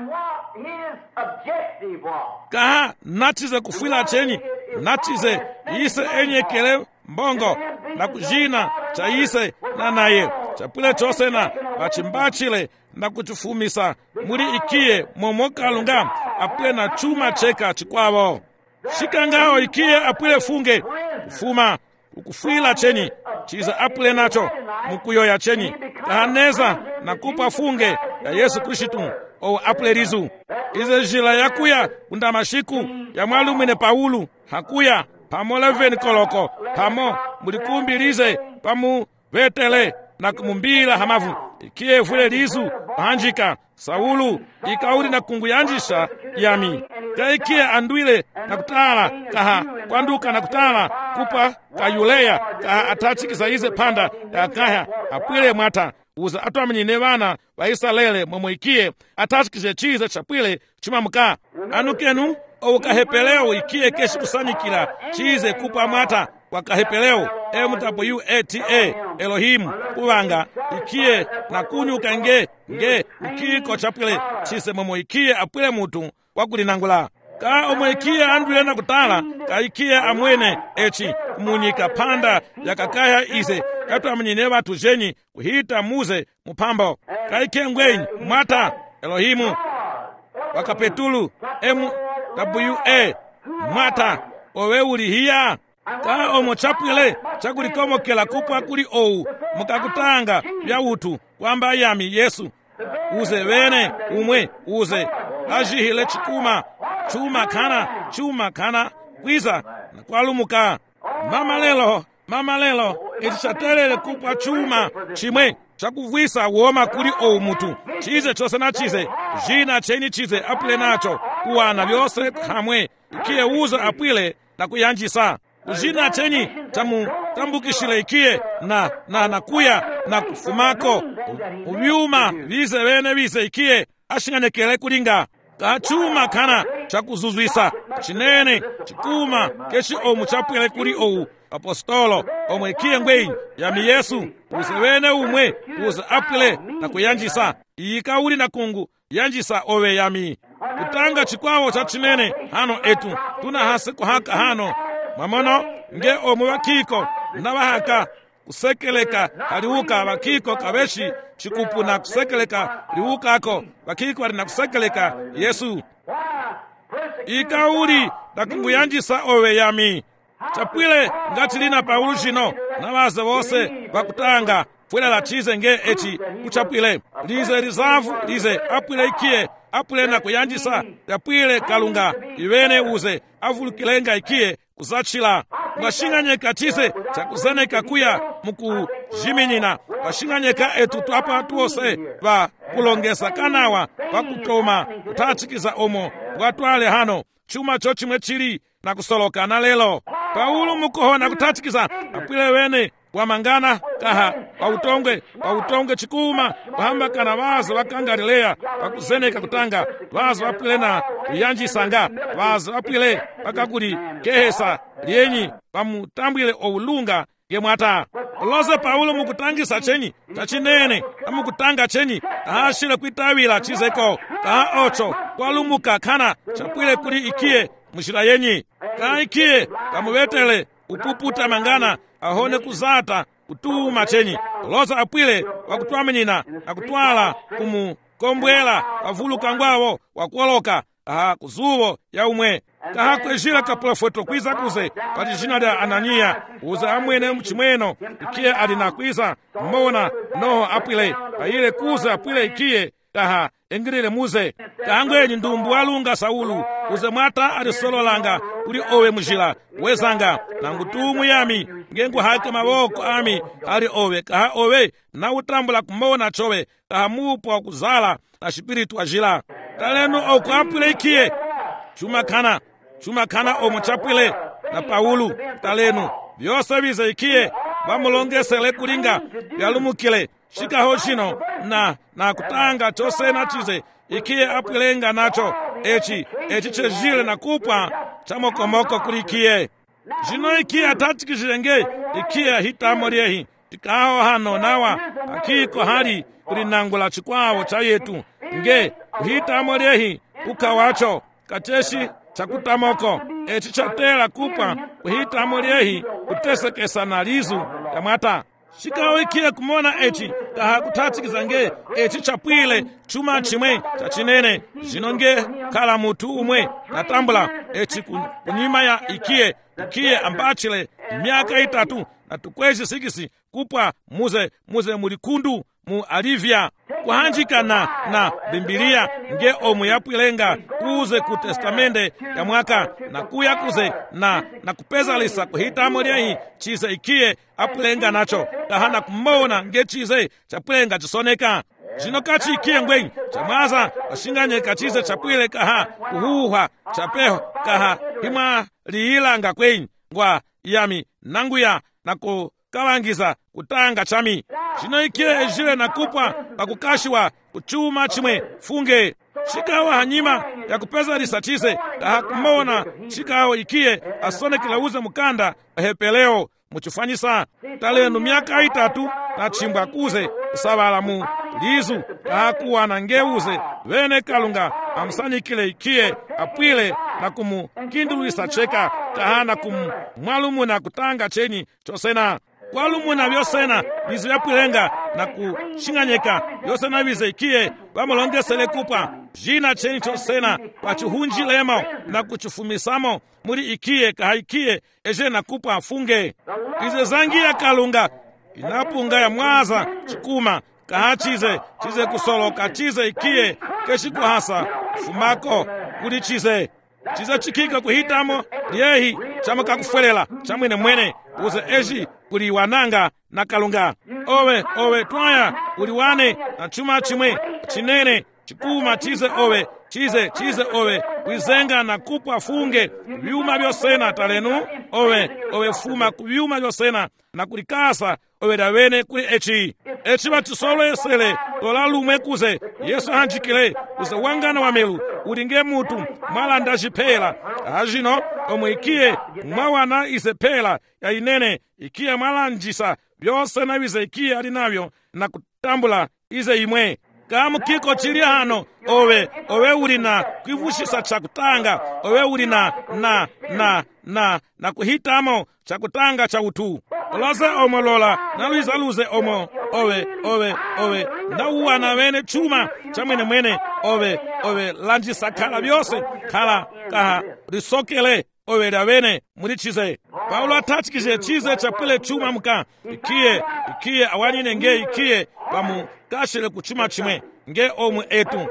kaha nachize kufwila chenyi nachize ise enyekele mbongo na kujina cha ise na naye chapule chosena wachimbachile na kuchufumisa muri ikie momo kalunga apwe na chuma cheka chikwawo shikangao ikie apwile funge kufuma ukufwila chenyi chiza apwile nacho mukuyoya chenyi kahaneza na kupa funge ya Yesu Kristu o apwile rizu ize jila yakuya undamashiku ya mwalumine Paulo hakuya pamo leveni koloko pamo mulikumbilize pamu vetele na kumumbila hamavu ikie vule lizu pahanjika Saulu ikauli na kunguyanjisha yami kaikie andwile na kutala kaha kwanduka na kutala kupa kayuleya kaha atachikisa ize panda ya kaya apwile mwata uza atwamenyine vana wa Israeli momwikie atachikise chize chapwile chimamuka anukenu oukahepeleo ikie keshi kusanyikila chize kupa mwata kwa kahepeleo MWATA Elohimu kuvanga ikiye na kunyuka nge mkiko chapwile chise momo ikiye apwile mutu wakulinangula ka omwe ikiye andwile na kutala ka ikiye amwene echi kumunyika panda yakakaya ise katu amnyine batu jenyi kuhita muze mupambo ka ikiye ngwenyi mwata Elohimu wakapetulu MWA mwata owe uli hiya ka omo chapwile chakulikomokela kupwa kuli owu mukakutanga bya utu kwamba yami Yesu uze wene umwe uze ajihile chuma kana kwiza na kwalumuka mama lelo itichatelele kupwa chuma chimwe chakuvwisa woma kuli owu mutu chize chose na chize jina chenyi chize apwile nacho kuwana byose hamwe ikiye uza apwile na kuyanjisa kujina chenyi tambukishile ikiye na kuya na kufumako ubyuma bize wene bize ikiye ashinganyekele kulinga kachuma kana chakuzuzwisa chinene chikuma kechi omu chapwile kuli owu apostolo omwe ikiye ngwenyi yami Yesu uze wene umwe uze apwile na kuyanjisa iyika uli na kungu yanjisa owe yami kutanga chikwawo cha chinene hano etu tuna hase kuhaka hano mamono nge omwe wakiko nabahaka kusekeleka kaliuka bakiko kabeshi chikupu na kusekeleka liukako bakiko ali na kusekeleka Yesu ikauli nakunguyanjisa owe yami chapwile ngati lina Paulo jino nabaze bose bakutanga fwela la chize nge echi kuchapwile lize lizavu lize apwile ikiye apwile na kuyanjisa yapwile kalunga iwene uze avulukilenga ikiye kuzachila ngashinganyeka chize chakuzeneka kuya mukujiminina ngashinganyeka etu twapa tuose twa kulongesa kanawa wakutoma kutachikiza omo bwatwale hano chuma cho chimwe chili na kusoloka na lelo Paulo mukohona kutachikiza apwile wene wamangana kaha wautongwe chikuma wahambakana wazo wakangalileya wakuzeneka kutanga wazo wapwile na kuyanjisanga wazo wapwile wakakuli kehesa lienyi wamutambwile oulunga gemwata loze Paulo mukutangisa chenyi tachinene amukutanga chenyi tahashile kwitawila chizeko taha ocho kwalumuka kana chapwile kuli ikiye mushila yenyi ka ikiye kamuwetele upuputa mangana ahone kuzata kutuma chenyi loza apwile wakutwamenyina akutwala kumukombwela wavuluka ngwawo wakuoloka aha kuzuwo ya umwe kaha kwejila kaprofeto kwiza kuze pati jina lya Anania uze amwene mchimweno ikiye alina kwiza mmona noho apwile ayile kuze apwile ikiye kaha engilile muze kahangwenyi ndumbu walunga Saulu uze mwata alisololanga kuli owe mujila wezanga nangutumu yami ngengu hake maboko ami ali owe kaha owe na utambula kumona chowe kaha mupo wa kuzala na shipiritu ajila talenu oku apwile ikiye chuma kana omu chapwile na Paulo talenu byose bize ikiye bamulongesele kulinga byalumukile shikaho chino na kutanga chose na chize ikiye apwilenga nacho echi chejile na kupwa chamokomoko kulikiye jino ikiye atachikishilenge ikiye hitamo lyehi tikaho hano nawa akiko hali kulinangula chikwawo cha yetu nge hitamo lyehi kukawacho kacheshi chakutamoko echi chatela kupwa kuhitamo lyehi kutesekesa na lizu ya mwata shikaho ikiye kumona echi kaha kutachikiza nge echi chapwile chuma chimwe chachinene jinonge kala mutu umwe natambula echi kunyima ya ikiye ambachile miaka 3 na tukwezi 6 kupwa muze mulikundu mu alivya kuhanjika na Biblia nge omu yapwilenga kuze ku testamende ya mwaka na kuya kuze na kupeza lisa kuhitamo lyehi chize ikiye apwilenga nacho kahana kumona nge chize chapwilenga chisoneka jino kachi ikiye ngwenyi chamaza ashinganyeka chize chapwile kaha kuhuha chapeho kaha hima liilanga kwenyi ngwa yami nanguya na kawangiza kutanga chami jino ikiye ejile na kupwa pakukashiwa kuchuma chimwe funge chikawo hanyima yakupeza lisachize tahakumona chikawo ikiye asonekilauze mukanda ahepeleo muchifanyisa talenu myaka itatu tachimbwa kuze kusabala mu lizu tahakuwana ngeuze wene kalunga amsanyikile ikiye apwile na kumukindulisa cheka tahana kumwalumuna kutanga chenyi chosena kwalumuna vyosena vizi vyapwilenga na kushinganyeka vyosena vize ikiye vamulongesele kupa jina chenyi chosena pachihunjilemo na kuchifumisamo muri ikiye kahaikiye eje na kupa funge ize zangi ya kalunga inapunga ya mwaza chikuma kahachize chize kusoloka chize ikiye keshikuhasa fumako kuli chize chikika kuhitamo yehi chama kakufwelela chamwene mwene uze eji kuliwananga na kalunga owe twaya kuliwane na chuma chimwe chinene chikuma chize owe wizenga na kupwa funge vyuma vyosena talenu owe fuma kuvyuma vyosena na kulikasa owe dawene kuli echi bachisolesele tola lumwe kuze yesu hanjikile uze wangana wamelu ulinge mutu mwalanda jipela ajino omwe ikiye mwawana izepela ya inene ikiye mwalanjisa vyosena vize ikiye alinavyo na kutambula ize imwe kamu kiko chili hano owe uli na kwivushisa chakutanga owe uli na kuhitamo chakutanga cha utu oloze omolola naluizaluze omo owe ndauwana wene chuma cha mwene owe lanjisa khala vyose khala kaha risokele owe dawene mulichize paulo atachikije chize chapile chuma muka ikiye awanyine nge ikiye pamukashile kuchuma chimwe nge omwe etu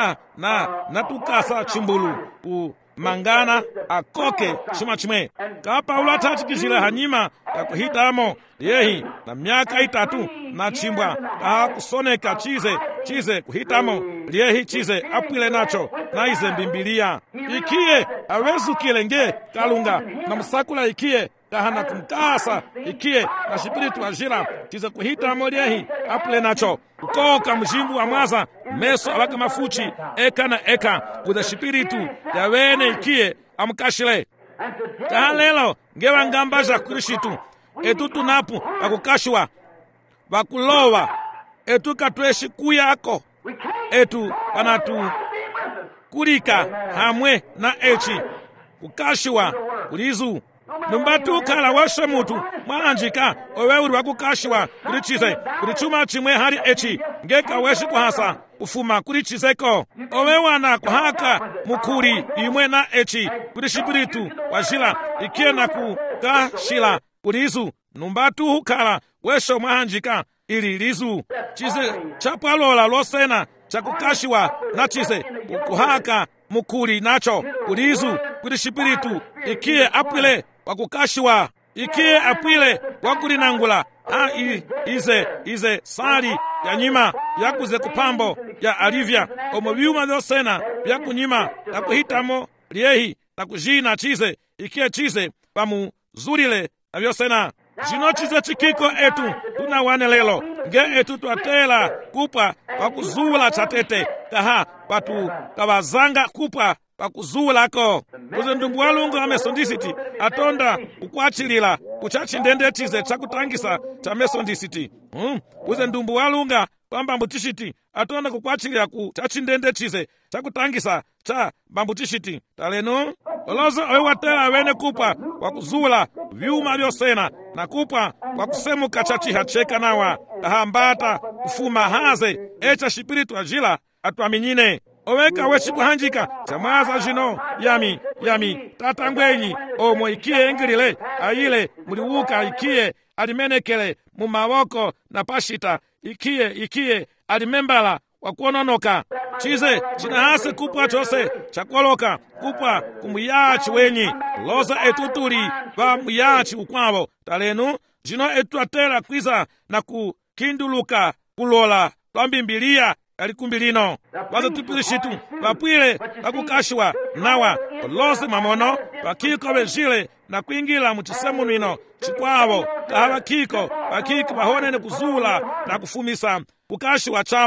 na tukasa chimbulu mangana akoke chuma chimwe ka paulo atachikizile hanyima yakuhitamo yehi na myaka itatu na chimbwa kahakusoneka chize kuhitamo yehi chize apwile nacho na ize mbimbilia ikiye awezukile nge kalunga na msakula ikiye kahana kumkasa ikiye na shipiritu ajira chize kuhitamo yehi apwile nacho kukoka mjimbu wa mwaza meso abaka mafuchi eka na eka kuda shipiritu ya wene ikiye amkashile kahalelo ngewa ngambaja kurishitu etu tunapu bakukashwa bakulowa etu katweshi kuyako etu panatu kulika hamwe na echi kukashwa kulizu numbatu kala washe mutu mwalanjika owe uli wakukashwa kulichize kulichuma chimwe hali echi ngeka weshi kuhasa ufuma kulichizeko owe wana kuhaka mukuri imwe na echi kulishipiritu wajila ikie na kukashila kulizu numbatu hukala wesho mwahanjika ili lizu chize chapalola losena chakukashiwa na chize ukuhaka mukuri nacho kulizu kulishipiritu ikie apwile wakukashiwa ikie apwile wakulinangula ize sali ya nyima yakuze kupambo ya alivya omo vyuma vyosena vyakunyima na kuhitamo liehi na kujina chize ikie chize pamuzulile na vyosena jino chize chikiko etu tunawane lelo nge etu twatela kupa pakuzula chatete kaha patu kawazanga kupa pakuzulako kuze ndumbu walungu amesondisiti atonda ukwachilila kuchachindende chize chakutangisa cha mesondisiti kuze ndumbu walunga pamba mbutishiti atonda kukwachilila kuchachindende chize chakutangisa cha bambutishiti talenu olozo owewatela wene kupa wakuzula vyuma vyosena na kupa wakusemuka chachihacheka nawa ahambata kufuma haze echa shipiritu ajila atwaminyine oweka wechikuhanjika chamwaza jino yami tatangwenyi omwe ikiye engilile ayile muliwuka ikiye alimenekele mumawoko na pashita ikiye alimembala wakuononoka chize chinahase kupwa chose chakwoloka kupwa kumuyachi wenyi loza etutuli va muyachi ukwavo talenu jino etwatela kwiza na kukinduluka kulola twambimbilia alikumbilino waza tupilishitu vapwile vakukashiwa nawa olose mamono vakiko vejile na kuingila muchisemunwino chikwavo kaha vakiko vahonene kuzula na kufumisa kukashiwa chavo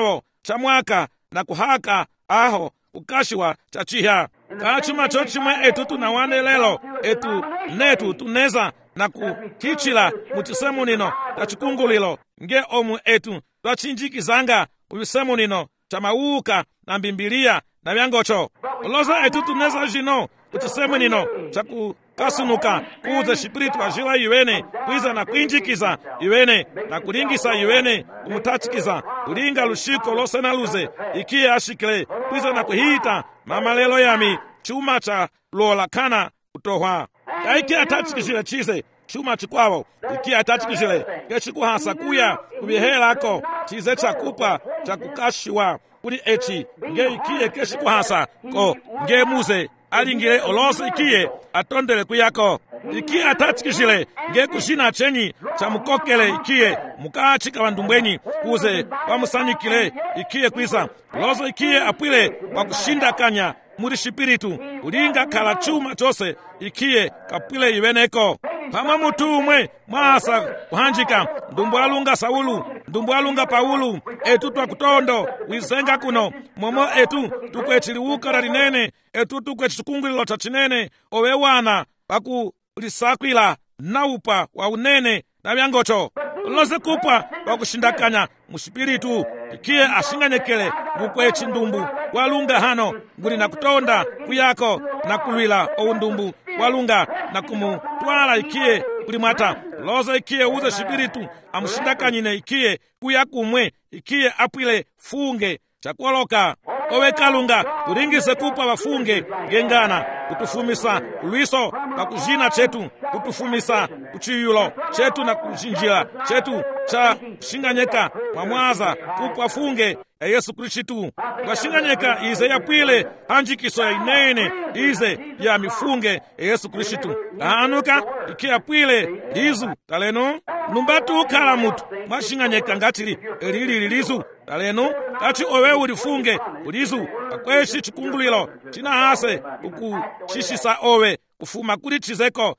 cha mwaka na kuhaka aho kukashiwa chachiha kachuma chochimwe etu tunawane lelo etu netu tuneza na kuhichila muchisemu nino tachikungulilo nge omu etu twachinjikizanga kubisemu nino chamauka na mbimbilia na byangocho oloza etu tuneza jino kuchisemu nino chakukasunuka kuuze shipiritu ajila iwene kwiza na kuinjikiza iwene na kulingisa iwene kumutachikiza kulinga lushiko lose na luze ikiye ashikile kwiza na kuhita mamalelo yami chuma cha lola kana kutohwa kaiki atachikishile chize chuma chikwawo ikiye atachikishile kechikuhasa kuya kubihelako chize chakupa chakukashiwa kuli echi nge ikiye keshikuhasa ko nge muze alingile olose ikiye atondele kuyako ikiye atachikishile nge kushina chenyi cha mukokele ikiye mukachika wandumbwenyi kuze pamusanyikile ikiye kwisa olose ikiye apwile wakushinda kanya muri shipiritu ulinga kala chuma chose ikiye kapwile iweneko pama mutu umwe mwasa kuhanjika ndumbu alunga Saulu ndumbu alunga Paulu etu twakutondo wizenga kuno momo etu tukwechiliwuka linene etu tukwechikungulilo cha chinene owe wana pakulisakwila naupa wa unene na byangocho loze kupa wakushindakanya mushipiritu ikiye ashinganyekele ngukwechi ndumbu walunga hano nguli na kutonda kuyako na kulwila oundumbu walunga na kumutwala ikiye kulimata loze ikiye uze shipiritu amushindakanyine ikiye kuyakumwe ikiye apwile funge chakuoloka owe kalunga kuringise kupa wafunge ngengana kutufumisa kulwiso pakujina chetu kutufumisa kuchiyulo chetu na kuchinjila chetu cha shinganyeka mwamwaza kupa funge ya Yesu Kristu washinganyeka ize yapwile hanjikiso ya inene ize ya mifunge ya Yesu Kristu ahanuka iki yapwile lizu taleno numbatu ukala mutu mwashinganyeka ngatili elili lilizu taleno kachi owe ulifunge ulizu akweshi chikungulilo china hase ukushishisa owe kufuma kuli chizeko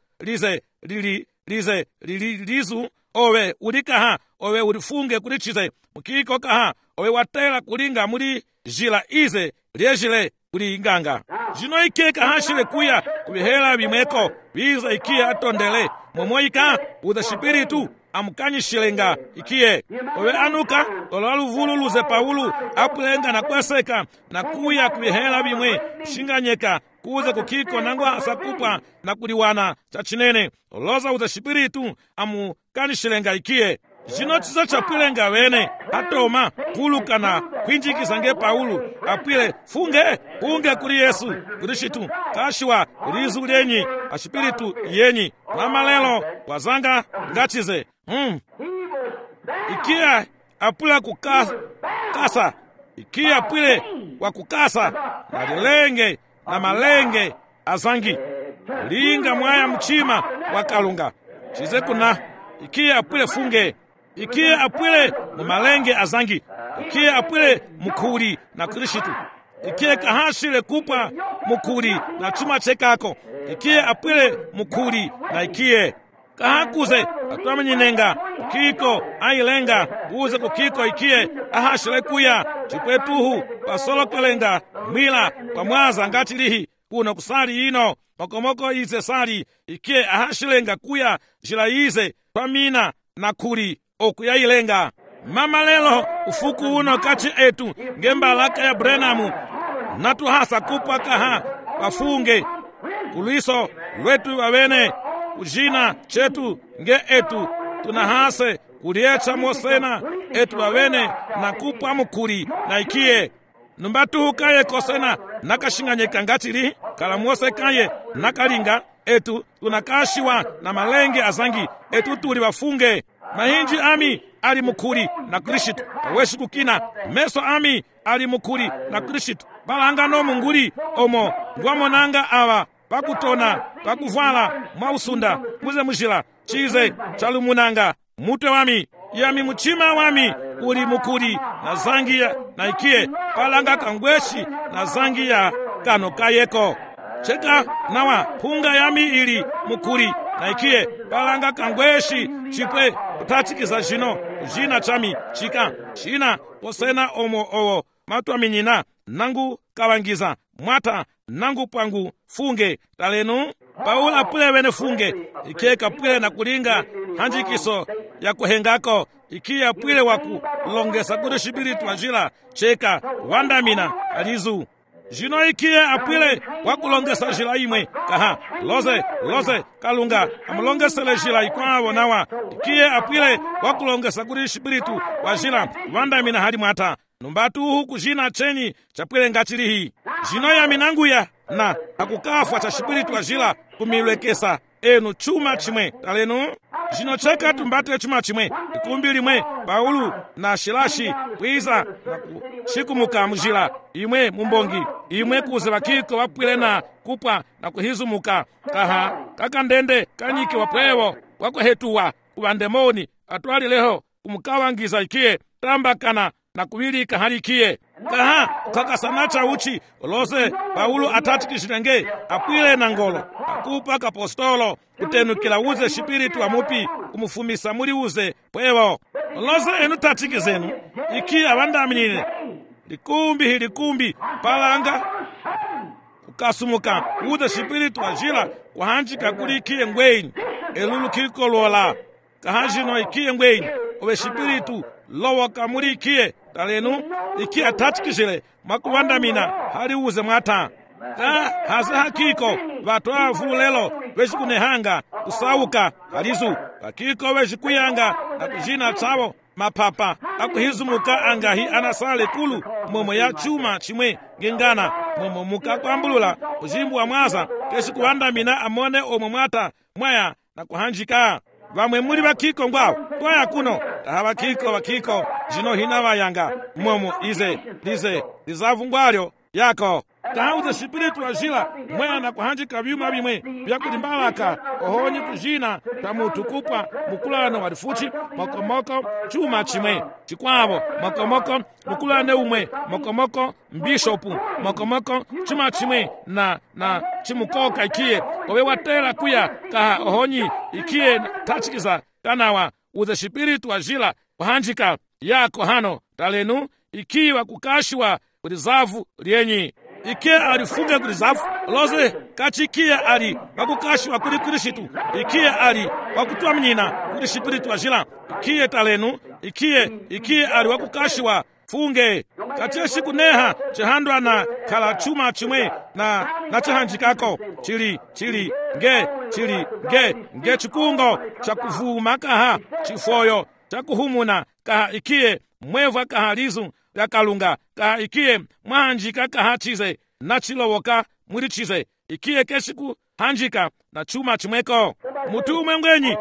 lizu owe ulikaha owe ulifunge kuli chize mukiko kaha owe watela kulinga muli jila ize liejile kuli inganga jino ike kahashile kuya kubihela bimeko biza ikie atondele momoika uda shipiritu amukanyishilenga ikiye owe anuka olwaluvululuze Paulu apulenga na kweseka na kuya kubihela bimwe shinganyeka kuze kukiko nangwa asakupa na kuliwana chachinene oloza uza shipiritu amukanishilenga ikiye jino chiza chapwilenga wene atoma kuluka na kwinjikiza nge Paulu apwile funge kuli Yesu Kristu kashiwa lizu lenyi ashipiritu yenyi mamalelo wazanga ngachize ikia apwila kukasa ikia apwile wakukasa na lilenge na malenge azangi linga mwaya mchima wakalunga chize kuna ikia apwile funge ikia apwile ni malenge azangi ikia apwile mukuri na Kristu ikie kahashile kupa mukuri na chuma chekako ikie apwile mukuri na ikie kahakuze atwamenyinenga kiko ailenga uze kukiko ikie ahashile kuya chipwetuhu pasolokelenga mwila pamwaza ngatilihi kuno kusali ino mokomoko ize sali ikie ahashilenga kuya jila ize pamina na kuri okuyailenga mama lelo ufuku uno kachi etu ngembalaka ya Brenamu natuhasa kupa kaha wafunge kuliso lwetu wawene ujina chetu nge etu tunahase kuliecha mosena etu wawene na kupa mukuri na ikie numbatu kaye kosena nakashinganyeka ngatili kala mwose kaye nakalinga etu tunakashiwa na malenge azangi etu tuli wafunge mahinji ami ali mukuri na Kristu aweshi kukina meso ami ali mukuri na Kristu balanga no munguri omo ngwamonanga awa pakutona pakuvala mwausunda muze mujila chize chalumunanga mutwe wami yami muchima wami uli mukuri na zangi na ikie palanga kangweshi na zangi ya kano kayeko cheka nawa punga yami ili mukuri na ikie palanga kangweshi chipwe kutachikiza jino kujina chami chika china posena omo owo matwaminyina nangu kawangiza mwata nangu pangu funge talenu Paulo apule wene funge ikie kapule na kulinga hanjikiso ya kuhengako ikie apule waku longesa kuri shibiritu ajila cheka wandamina alizu jino ikie apule wakulongesa jila imwe kaha loze kalunga amulongesele jila ikwao nawa ikie apule wakulongesa kuri shibiritu wajila wandamina hadi mwata numbatu huku jina cheni chapwile ngachirihi jino ya minanguya na akukafwa cha shibiritu ajila kumilwekesa enu chuma chimwe talenu jino cheka tumbate chuma chimwe ikumbi limwe Paulo na Shilashi kwiza na kushikumuka mujila imwe mumbongi imwe kuziva kiko wapwile na kupwa na kuhizumuka kaha kakandende kanyiki wapwewo wakuhetuwa kubandemoni atwali leho kumukawangiza ikie tambakana na kuwilika halikie kaha kakasanacha uchi olose Paulo atatikishirenge apwile na ngolo akupa kapostolo kutenukila uze shipiritu amupi kumufumisa muri uze pwewo olose enu tatikizenu iki abandamine likumbi palanga ukasumuka uze shipiritu ajila kuhanjika kuli ikie ngweni elulu kikolola kahanjino ikie ngweni owe shipiritu lowo kamuri ikie talenu ikie atatikishile makuwandamina hali uze mwata hasa hakiko vatwavu lelo vechikunehanga kusauka halizu hakiko vechikuyanga na kujina chavo mapapa akuhizumuka angahi anasale kulu momo ya chuma chimwe ngengana momo mukakwambulula ujimbu wa mwaza keshikuwandamina amone omwe mwata mwaya na kuhanjika vamwe muri vakiko ngwawo twaya kuno taha vakiko jino hina vayanga momo lize lizavu ngwalyo yako tahauze shipiritu ajila mwaya na kuhanjika vyuma vimwe vyakulimbalaka ohonyi kujina tamutukupwa mukulano walifuchi mokomoko chuma chimwe chikwavo mokomoko mukulane umwe mokomoko mbishopu mokomoko chuma chimwe na chimukoka ikie owe watela kuya kaha ohonyi ikie tachikiza kanawa uze shipiritu ajila kuhanjika yako hano talenu ikiwa kukashwa kulizavu lienyi ikie alifunga kulizavu loze kachikie ali wakukashwa kuli Kristu ikie ali wakutwa mnyina kuli shipiritu ajila ikie talenu ikie ali wakukashwa funge katie siku neha chihandwa na kala chuma chimwe na chihanjikako chili nge chikungo chakuvuma kaha chifoyo chakuhumuna kaha ikie mweva kaha lizu yakalunga kaha ikie mwahanjika kaha chize na chilowoka mwili chize ikie keshiku hanjika na chuma chimweko mutu umwengwenyi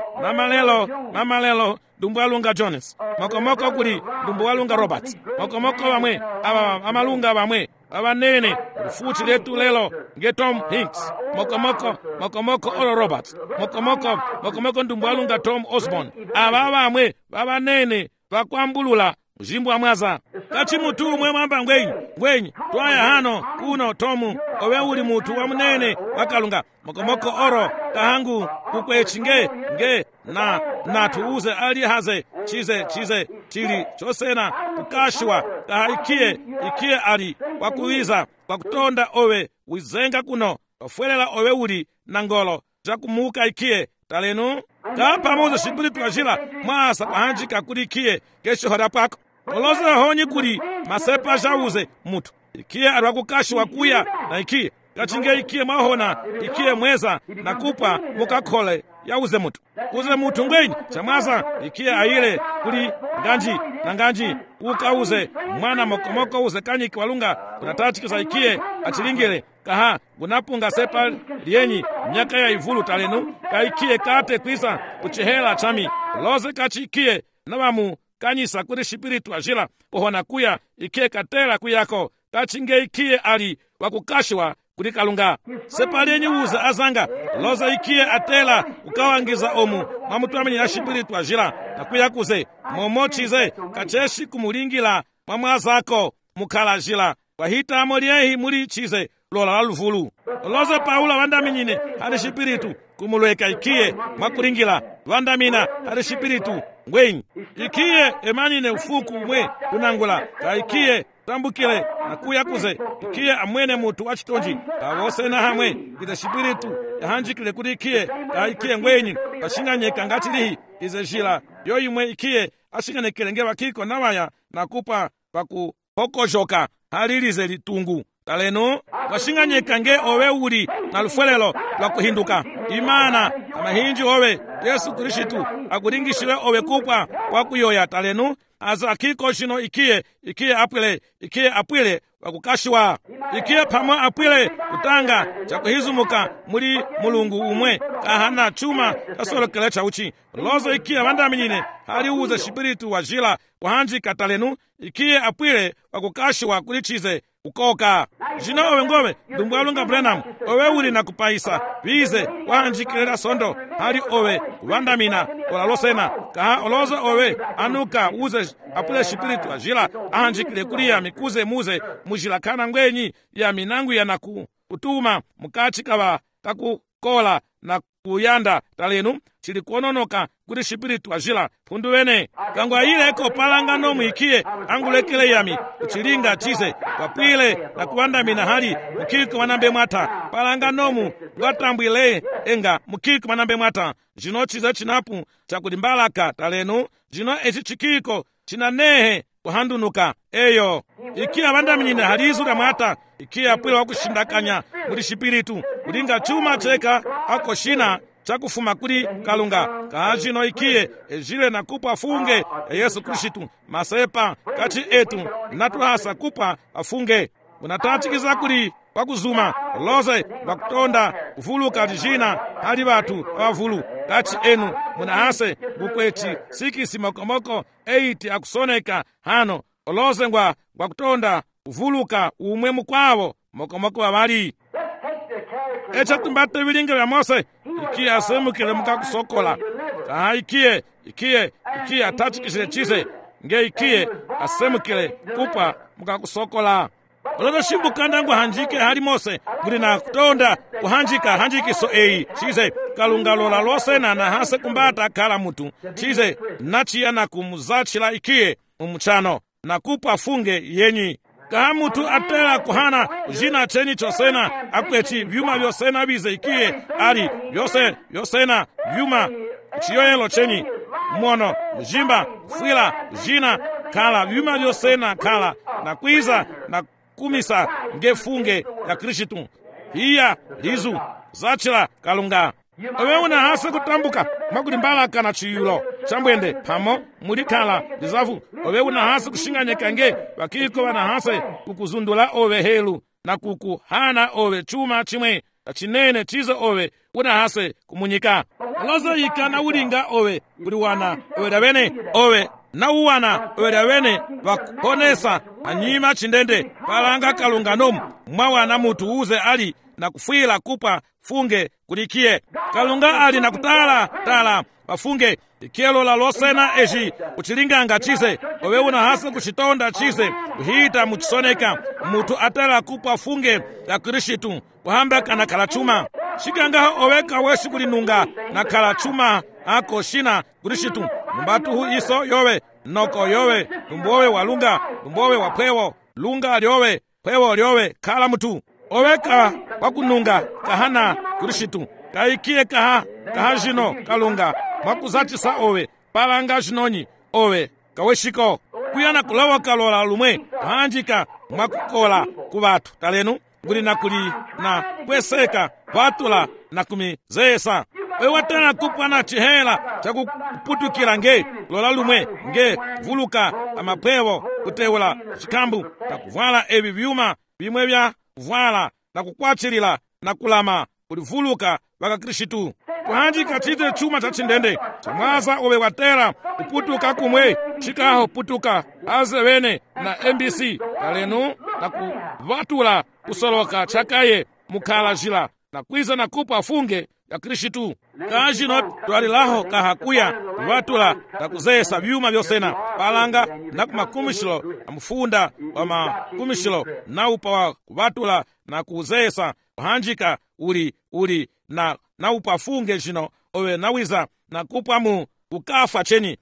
mamalelo Dumbualunga Jones mokomoko kuli Dumbualunga Roberts mokomoko vamwe amalunga vamwe avanene fuchi letu lelo nge Tom Hinks mokomoko Oral Roberts mokomoko Dumbualunga Tom Osborne ava vamwe vavanene vakwambulula mujimbu wa mwaza kachi mutu umwe mwamba ngwenyi twaya hano kuno Tomu owe uli mutu wa munene wakalunga mokomoko oro kahangu kukwechi nge na tuuze ali haze chize chili chosena kukashwa kaha ikie ali wakuiza wakutonda owe wizenga kuno wafwelela owe uli na ngolo jakumuka ikie talenu kapamuze shipiritu ajila mwasa kuhanjika kuli ikie keshohora pako oloze honyi kuli masepa jauze mutu ikie ali wakukashwa kuya na ikie kachinge ikie mahona ikie mweza na kupa mukakole yauze mutu uze mutu ngwenyi chamwaza ikie aile kuli nganji ukauze mwana mokomoko uze kanyiki walunga kunatachikisa ikie achilingile kaha gunapunga sepa lienyi myaka ya ivulu talenu kaikie kate kwisa kuchihela chami loze kachikie nawamu kanyisa kuri shipiritu ajila pohona kuya ikie katela kuyako kachinge ikie ali wakukashwa kuli kalunga sepa lienyi uze azanga loze ikie atela ukawangiza omu mamutwamenyi ya shipiritu ajila na kuyakuze momochize kacheshi kumulingila mamwazako mukala jila wahita moliehi muli chize lola laluvulu loze Paulo vandaminyine hali shipiritu kumulweka ikie makuringila vandamina hali shipiritu ngwenyi ikiye emanine ufuku umwe kunangula kaikiye tambukile nakuyakuze ikiye amwene mutu wachitonji kawosena hamwe ize shipiritu yahanjikile kuti ikiye kaikiye ngwenyi kashinganyeka ngatilihi ize jila yoyimwe ikiye ashinganyekele nge wakiko nawaya nakupa pakuhokozhoka halilize litungu taleno washinganyeka nge owe uli na lufwelelo lwa kuhinduka imana amahinji owe Yesu Kristu akuringishile owe kupwa kwa kuyoya talenu aza akiko shino ikiye apwile wakukashiwa ikiye pamwa apwile kutanga chakuhizumuka muri mulungu umwe kahana chuma kasolokele chauchi lozo ikiye vandaminyine hali uze shipiritu wa jila wahanjika talenu ikiye apwile wakukashiwa kulichize ukoka jino owe ngove dumbwalunga Branham owe uli na kupaisa bize wahanjikilera sondo hali owe kuvandamina olalosena kaha olozo owe anuka uze apule shipiritu ajila ahanjikile kulia mikuze muze mujila kana ngwenyi ya minangu ya naku utuma mukachi kawa kakukola na kuyanda talenu chili kuononoka kuti shipiritu ajila pundu wene kangwa ile eko palangano mwikiye angulekele yami kuchilinga chize kapwile na kuandamina hali mukiko manambe mwata palanganomu ngatambwile enga mukiko manambe mwata jino chize chinapu chakulimbalaka talenu jino echi chikiko chinanehe kuhandunuka eyo ikiya vandaminyine halizula mwata ikiya apwile wakushindakanya muri shipiritu kulinga chuma cheka akoshina chakufuma kuli kalunga kahachino ikiye ejile na kupa afunge ya Yesu Kristu masepa kati etu natuhasa kupa afunge unatachikiza kuli wakuzuma loze wakutonda kuvuluka jina hali watu wavulu kati enu munahase bukwechi sikisi mokomoko 8 akusoneka hano oloze ngwa wakutonda kuvuluka umwe mukwawo mokomoko wawali echa tumbate vilinge vya Mose ikiye asemukile mukakusokola kaha ikiye atachikishile chise nge ikiye asemukile kupa mukakusokola olodo shimbukanda ngu hanjike hali Mose nguli na kutonda kuhanjika hanjikiso eyi chise kalunga lola losena na hase kumbata kala mutu chise nachiya na kumuzachila ikiye umuchano na kupa afunge yenyi kaha mutu atela kuhana jina chenyi chosena akwechi vyuma vyosena bize ikiye ali yosena vyuma chiyoyelo chenyi mwono mjimba fwila jina kala vyuma vyosena kala na kwiza na kumisa ngefunge ya Kristu hiya lizu zachila kalunga owe una hase kutambuka makulimbalaka na chiyulo chambwende pamo mulikala lizavu owe una hase kushinganyeka nge wakiko wana hase kukuzundula owe helu na kukuhana owe chuma chimwe chinene chizo owe una hase kumunyika lozo yika na ulinga owe kuliwana owe davene owe na uwana owe davene wakuponesa anyima chindende palanga kalunga nomu mwawana mutu uze ali na kufwila kupa funge kulikiye kalunga ali na kutala pafunge ikielo la losena eji kuchilinganga chise owe una hasa kuchitonda chise kuhita muchisoneka mutu atala kupa funge ya Kristu kuhambaka na kalachuma shikanga owe kaweshi kulinunga na kalachuma ako shina Kristu mbatu hu iso yowe noko yowe lumbowe walunga lumbowe wapwewo lunga lyowe pwewo lyowe kala mutu oweka wakununga kahana Kristu kaikiye kaha jino kalunga mwakuzachisa owe palanga jinonyi owe kaweshiko kuyana kulawa kalola lumwe hanjika mwakukola kubatu talenu nguli na kuli na kweseka vatula na kumizesa ewatana kupana chihela chakuputukila nge lola lumwe nge vuluka amapwewo kutewula chikambu takuvwala evi vyuma bimwe vya kuvwala na kukwachilila na kulama kulivuluka vaka Kristu kuhanjika chize chuma cha chindende chamwaza owe watera kuputuka kumwe chikaho putuka aze wene na MBC kalenu na kuvatula kusoloka chakaye mukala jila na kwiza na kupa funge ya Kristu kajino twalilaho kahakuya vatula na kuzesa vyuma vyosena palanga na kumakumishilo na mfunda wa makumishilo na upa wa kuvatula na kuzesa kuhanjika uli na upa funge jino owe nawiza na kupa mu kukafa chenyi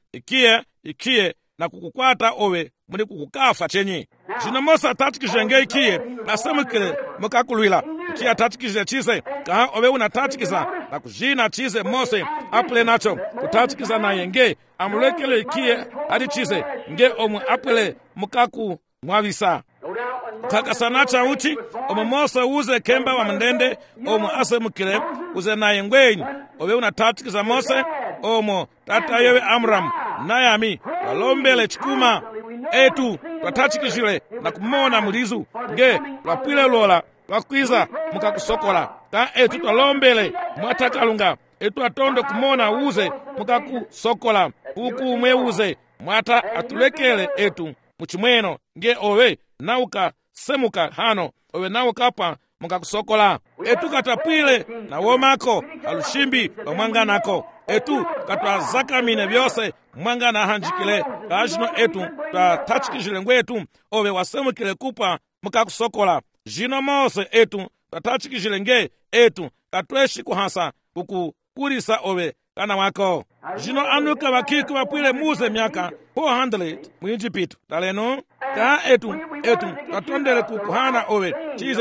ikiye na kukukwata owe muli kukukafa chenyi. Zvino Mose atatikizhe nge ikiye asemukile mukakulwila ikiye atatikizhe chize kaha owe unatatikiza na kuzhina chize Mose apule nacho kutatikiza naye nge amulekele ikiye ali chize nge omwe apule mukaku mwavisa kakasanacha uchi omwe Mose uze kemba wa mndende omwe asemukile uze naye ngwenyi owe unatatikiza Mose omwe tata yewe Amram nayami walombele chikuma etu twatachikishile na kumona mulizu nge lwapwile lola lwakwiza mukakusokola ka etu twalombele mwatakalunga etu atondo kumona uze mukakusokola uku umwe uze mwata atulekele etu muchimweno nge owe nauka semuka hano owe naukapa mukakusokola etu katapwile na womako alushimbi wamwanganako etu katwazakamine byose mwangana hanjikile kajino etu twatachikishile ngwetu owe wasemukile kupa mukakusokola jino Mose etu twatachikishile nge etu katweshi kuhasa kukukulisa owe kana wako jino anuka wakiku wapwile muze myaka 400 mwinjipitu taleno ka etu twatondele kukuhana owe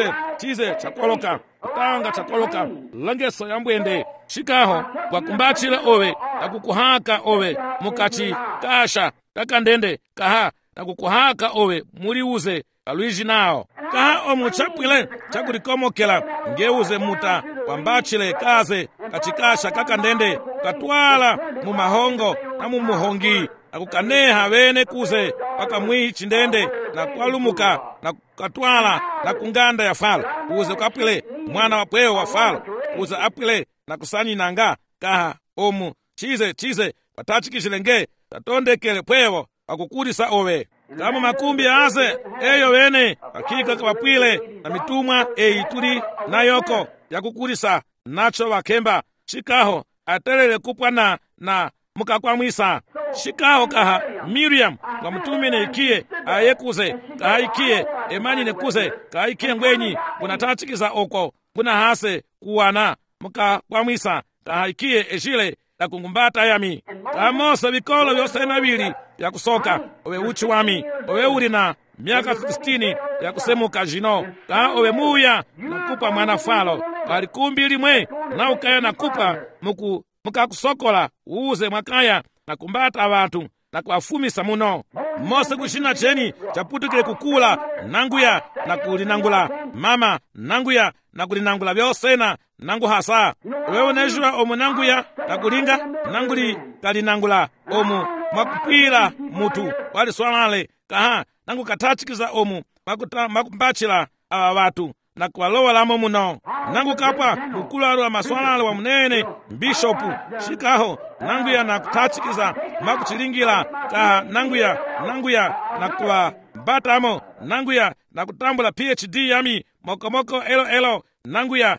chize chakoloka kutanga chakoloka langeso yambwende shikaho wakumbachile owe na kukuhaka owe mukachi kasha kakandende kaha na kukuhaka owe muliuze kalwiji nao kaha omuchapwile chakulikomokela ngeuze muta wambachile kaze kachikasha kakandende katwala mu mahongo na mu muhongi na kukaneha wene kuze paka mwihi chindende na kwalumuka na katwala na kunganda ya fala kuze ukapwile mwana wa pweo wa fala kuze apwile na kusanyi nanga kaha omu chize watachikishile nge tatondekele pwewo wakukulisa owe kama makumbi aze eyo wene hakika kawapwile na mitumwa eituli na yoko yakukulisa nacho wakemba shikaho atelele kupwa na mukakwamwisa shikaho kaha Miriam wa mtumine ikiye ayekuze kaha ikiye emani nekuze kaha ikiye ngwenyi kunatachikiza oko kuna hase kuwana mukakwamwisa kaha ikiye eshile na kungumbata yami kaha Mose bikolo byose nabili yakusoka owe uchi wami owe uli na miaka 16 yakusemuka jino kaha owe muya nakupa mwana falo kali kumbi limwe na ukaya nakupa mukakusokola uze mwakaya na kumbata watu na kuwafumisa muno Mose kushina cheni chaputukile kukula nanguya na kulinangula mama nanguya na kulinangula byosena nangu hasa wewe nejua omu nanguya na kulinga nanguli kalinangula omu mwakupira mutu wali swalale kaha nangu katachikiza omu makumbachila awa watu na kuwalowelamo muno nangu kapa ukulalu wa maswalale wa munene bishopu shikaho nanguya na kutachikiza makuchilingila kaha nanguya na kuwabatamo nanguya na kutambula PhD yami mokomoko elo nanguya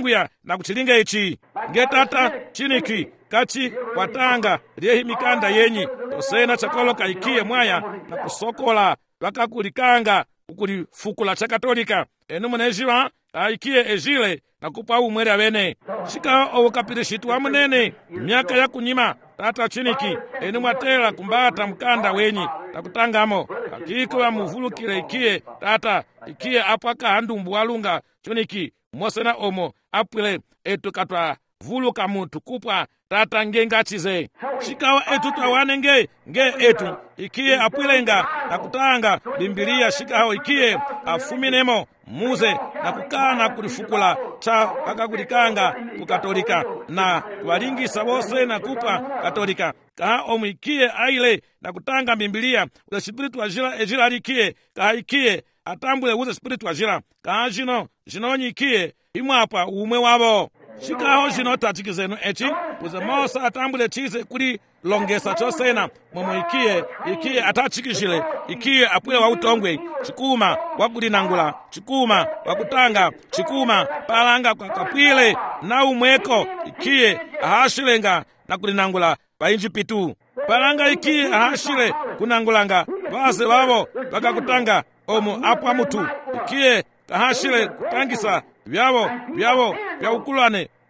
na kuchilinga ichi ngetata chiniki kachi watanga lyehi mikanda yenyi tosena chakoloka ikiye mwaya na kusokola wakakulikanga ukulifukula chakatolika enu munejiwa aikiye ejile na kupa umwere wene shika owukapirishi wa munene myaka ya kunyima tata chiniki enu mwatela kumbata mkanda wenyi takutangamo akiko wa muvulukile ikiye tata ikiye apaka handumbu walunga chuniki mosena omo apwile etu katwa vuluka mutu kupwa tata ngengachize shikawa etu tawane nge etu ikiye apwilenga na kutanga Bimbilia shikaho ikiye afuminemo muze na kukana kulifukula cha pakakulikanga kukatolika na walingisa bose na kupa katolika kaha omu ikiye aile na kutanga Bimbilia uza spiritu wa ejila alikiye kaha ikiye atambule uza spiritu wa jila kaha jinonyi ikiye imwapa umwe wabo shikaho jino tachikizenu echi uze Mose atambule chize kuli longesa chosena momo ikiye atachikishile ikiye apwile wa utongwe chikuma wakulinangula chikuma wakutanga chikuma palanga kwa kapwile na umweko ikiye ahashilenga na kulinangula painji pitu palanga ikiye ahashile kunangulanga base wabo wakakutanga omo apwa mutu ikiye ahashile kutangisa vyabo vya ukulane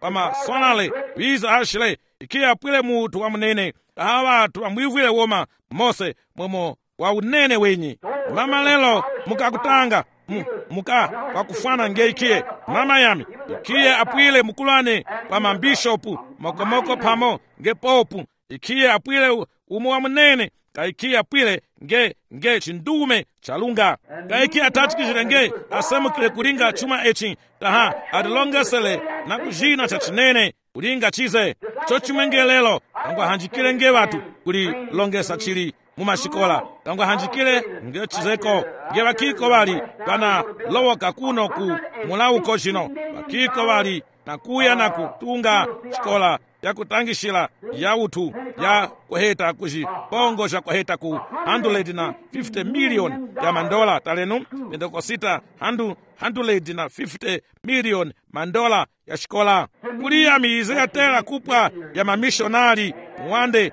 pamasonale wiza ashile ikiye apwile mutu wa munene kaha watu amwivwile woma mose momo wa unene wenyi mama lelo mukakutanga muka wakufana nge ikiye mama yami ikiye apwile mukulane kwa mambishopu mokomoko pamo nge popu ikiye apwile umu wa munene kaikiye apwile nge chindume chalunga kaikiye atachikishile nge asemukile kulinga chuma echi taha adilongesele na kujina cha chinene kulinga chize chochimenge lelo kangwa hanjikile nge watu kulilongesa chili mumashikola kangwa hanjikile nge chizeko nge bakiko bali bana lowoka kuno ku mulauko chino bakiko bali nakuya na kutunga chikola ya kutangishila ya utu ya kuheta kujipongo ja kuheta ku 150 million ya mandola talenu ndoko sita 150 million mandola ya shikola kulia miize ya tela kupwa ya mamishonari mwande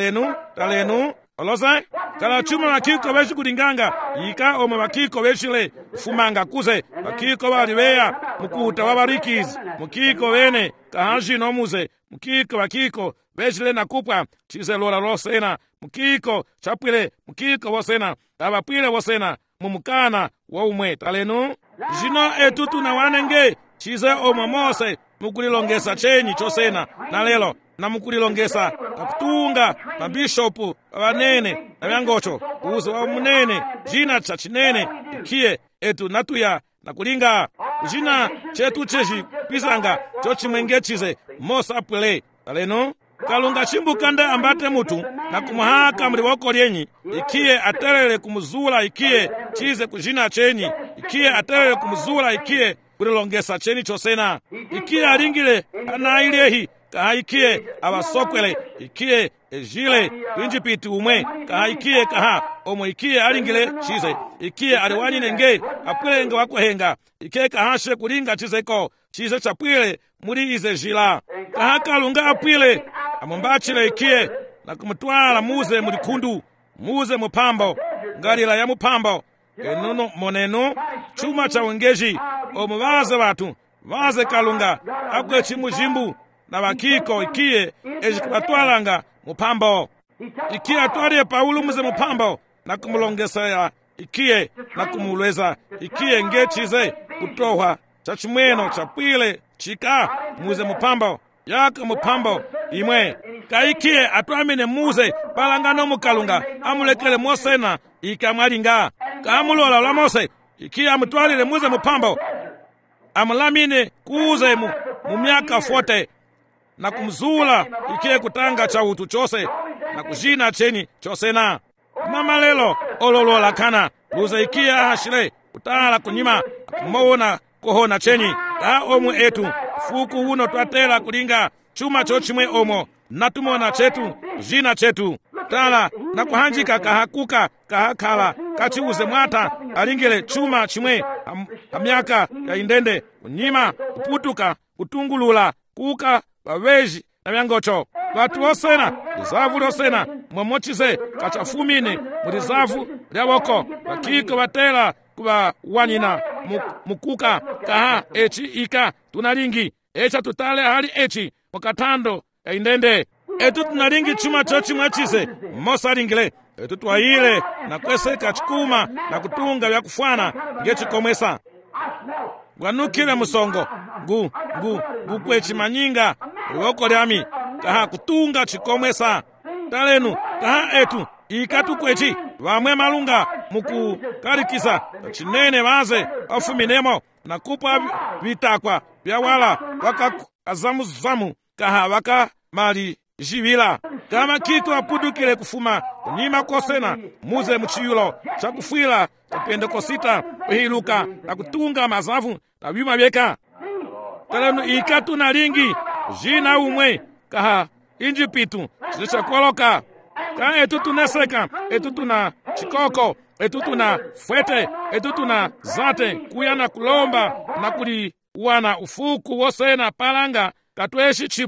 talenu olosa kala chuma bakiko beshi kulinganga ika omo bakiko beshile fumanga kuze bakiko bali beya mukuta wabarikizi mukiko bene kahanji no muze mukiko bakiko beshile nakupwa chize lola losena mukiko chapwile mukiko wosena abapwile wosena mumukana wa umwe talenu jino etutu na wanenge chize omo mose mukulilongesa chenyi chosena na lelo na mukulilongesa kakutunga mabishopu abanene na byangocho uzo wa munene jina cha chinene ikiye etu natuya na kulinga jina chetu cheji pisanga chochimwenge chize mosa pwele taleno kalunga chimbukanda ambate mutu na kumuhaka mliwoko lyenyi ikiye aterele kumuzula ikiye chize kujina chenyi ikiye aterele kumuzula ikiye kulilongesa cheni chosena ikiye aringile anailehi kaha ikiye abasokwele ikiye ejile winjipiti umwe kaha ikiye kaha omo ikiye aringile chize ikiye aliwanyine nge apwile nge wakuhenga ikiye kahashe kulinga chizeko chize chapwile muri ize jila kaha kalunga apwile amumbachile ikiye na kumutwala muze mulikundu muze mupambo ngalila ya mupambo enono moneno chuma cha wengeji omu baze batu baze kalunga akwe chimujimbu na bakiko ikiye ejikubatwalanga mupambo ikiye atwalie Paulo muze mupambo na kumulongesa ikiye na kumulweza ikiye ngechize kutohwa cha chimweno cha pwile chika muze mupambo yaka mupambo imwe kaikiye atwamine muze balangano mukalunga amulekele mosena ikamwalinga kamulola la mose ikiye amutwalile muze mupambo amulamine kuuze mu myaka 40 na kumzula ikiye kutanga cha utu chose na kujina cheni chosena mama lelo ololola kana uze ikiye ahashile kutala kunyima kumona kohona cheni ka omu etu fuku uno twatela kulinga chuma chochimwe omo natumona chetu jina chetu tala na kuhanjika kahakuka kahakala kachiuze mwata alingile chuma chimwe hamyaka ya indende kunyima kuputuka kutungulula kuka baweji na byangocho watu osena lizavu losena mwamochize kachafumine mulizavu lyawoko bakiko batela kuba wanina mukuka kaha echi ika tunalingi echa tutale hali echi mukatando ya indende etu tunalingi chuma chochi mwachize mosalingile etu twayile na kweseka chikuma na kutunga vya kufwana ngechikomwesa gwanukile musongo gukwechi manyinga liwoko lyami kaha kutunga chikomwesa talenu kaha etu ikatukwechi vamwe malunga mukukarikisa chinene vaze vafuminemo na kupa vitakwa vyawala vakazamuzamu kaha vakamali jivila kama kitu apudukile kufuma kunyima kosena muze muchiyulo chakufwila chapendekosita kuhiluka na kutunga mazavu na vyuma vyeka talenu ikatu na lingi jina umwe kaha injipitu chichakoloka ka etu tuneseka etu tuna chikoko etu tuna fwete etu tuna zate kuya na kulomba na kuliwana ufuku wosena palanga katweshi chipwe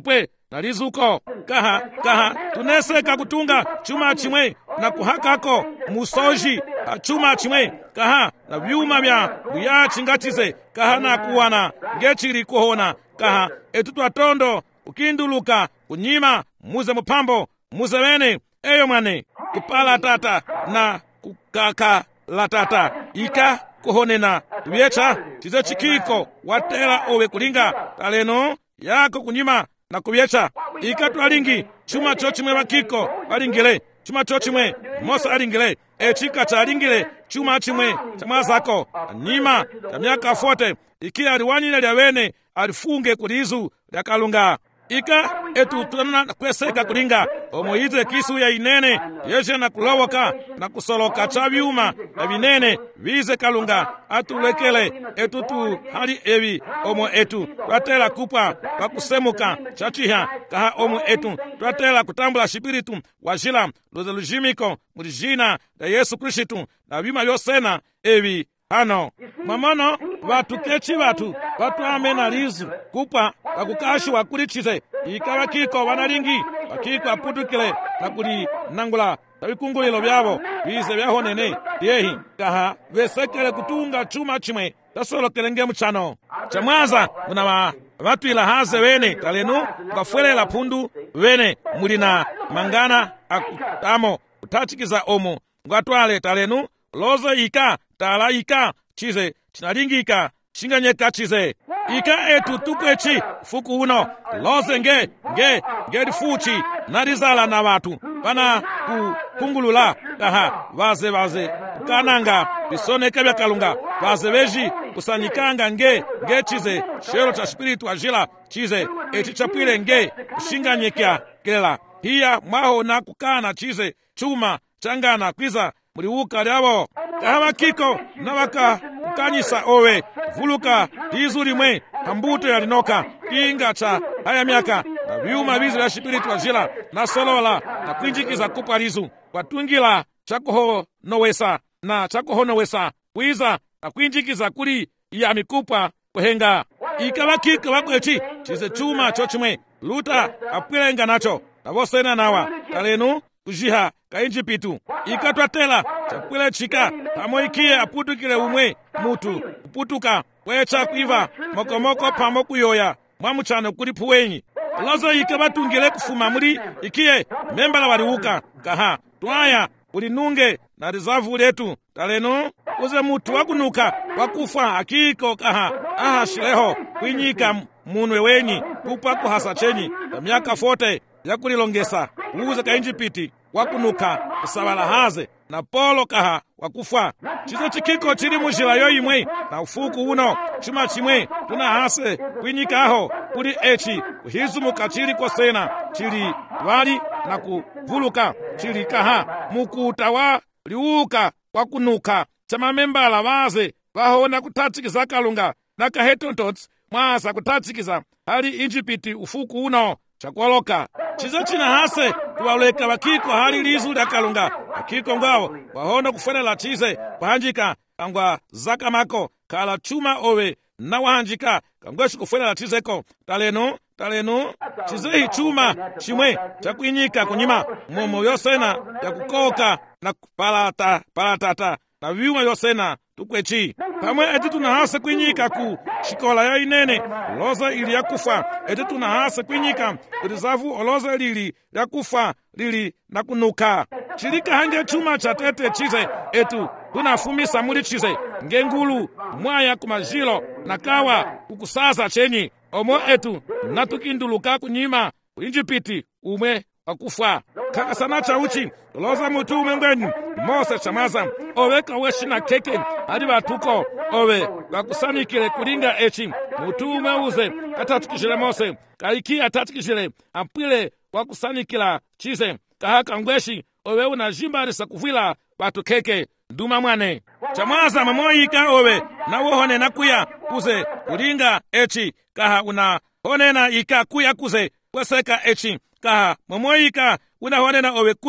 na lizuko kaha tuneseka kutunga chuma chimwe na kuhakako musoji chuma chimwe kaha na vyuma bya chingatize kaha na kuwana ngechiri kuhona kaha etu twatondo ukinduluka kunyima muze mupambo muze wene eyo mwane kupala tata na kukaka la tata ika kuhonena tuyecha chize chikiko watela owe kulinga taleno yako kunyima na kubyecha ika twalingi chuma cho chimwe bakiko balingile chuma cho chimwe Mose alingile echika cha alingile chuma chimwe chamazako nyima cha miaka 40 iki aliwanile lya wene alifunge kulizu lya kalunga ika etu tuna kweseka kulinga omoize kisu ya inene yeje na kulowoka na kusoloka cha vyuma na vinene vize kalunga atulekele etu tu hali evi omo etu twatela kupa wakusemuka chachiha kaha omo etu twatela kutambula shipiritu wajila lozelujimiko mulijina la Yesu Kristu na vyuma vyosena evi hano mamono watu kechi watu amena lizu kupa wakukashi wakulichize ikawa kiko wanalingi wakiko aputukile na kuli nangula tabikungulilo byabo bize byahonene yehi kaha vesekele kutunga chuma chimwe tasolokele muchano chamwaza muna watu ila haze wene talenu kafuelela pundu wene mulina mangana akutamo utachikiza omo ngatwale talenu lozo ika tala ika chize chinalingika chinganyeka chize ika etu tukwechi fuku uno loze nge difuchi narizala na watu pana kungulula kaha vaze kananga bisoneke bya kalunga vaze veji kusanyikanga nge chize shero cha spiritu ajila chize eti chapwile nge kushinganyeka kela hiya mwaho na kukana chize chuma changana kwiza muliuka lyabo kahaba kiko nabaka kukanyisa owe vuluka lizu limwe pambuto yalinoka kinga cha haya miaka na vyuma vizi vya shipiritu wajila na solola na kwinjikiza kupa lizu kwatungila chakuhonowesa kwiza na kwinjikiza kuli ya mikupa kuhenga ikaba kiko wakwechi chize chuma chochimwe luta apwilenga nacho navosena nawa talenu kujiha kainjipitu ikatwatela chapwile chika pamoikie aputukile umwe mutu kuputuka kwecha kwiva mokomoko pamo kuyoya mwamuchano kuli puwenyi lozo ike batungile kufuma muri ikie membala waliuka kaha twaya ulinunge na rizavu letu talenu uze mutu wakunuka wakufa akiko kaha aha shileho kwinyika munwe wenyi kupa kuhasa chenyi na miaka 40 yakulilongesa uze kainjipiti wakunuka kusabala haze na polo kaha wakufa chizo chikiko chili mujila yoyimwe na ufuku uno chuma chimwe tuna hase kwinyikaho kuli echi kuhizumuka chili kosena chili wali na kuvuluka chili kaha mukuta wa liuka wakunuka chamamembala waze wahona kutachikiza kalunga na kahetontotsi mwasa kutachikiza hali injipiti ufuku uno chakwoloka chizo china hase kuwaleka wakiko hali lizu lya kalunga wakiko ngao wahona kufanela chize kuhanjika kangwa zaka mako kala chuma owe na wahanjika kangweshi kufanela chizeko talenu chizehi chuma chimwe chakwinyika kunyima momo yosena ya kukoka na palatata na vyuma yosena tukwechi pamwe eti tunahase kwinyika ku shikola ya inene loza ili ya kufa eti tunahase kwinyika rizavu oloza lili ya kufa lili na kunuka chilika hange chuma cha tete chize etu tunafumisa muli chize ngengulu mwaya kumajilo na kawa kukusaza chenyi omo etu natukinduluka kunyima injipiti umwe wakufa kakasana cha uchi loza mutu umengweni Mose chamaza owe kaweshina keke hadi batuko owe wakusanikile kulinga echi mutu umeuze katatukishile Mose kaiki atatukishile ampwile wakusanikila chize kahaka ngweshi owe unajimbarisa kuvila batu keke nduma mwane chamaza mamoyika owe na wohone nakuya kuze kulinga echi kaha unahonena ika kuya kuze kweseka echi kaha mamoyika unahonena owe kuya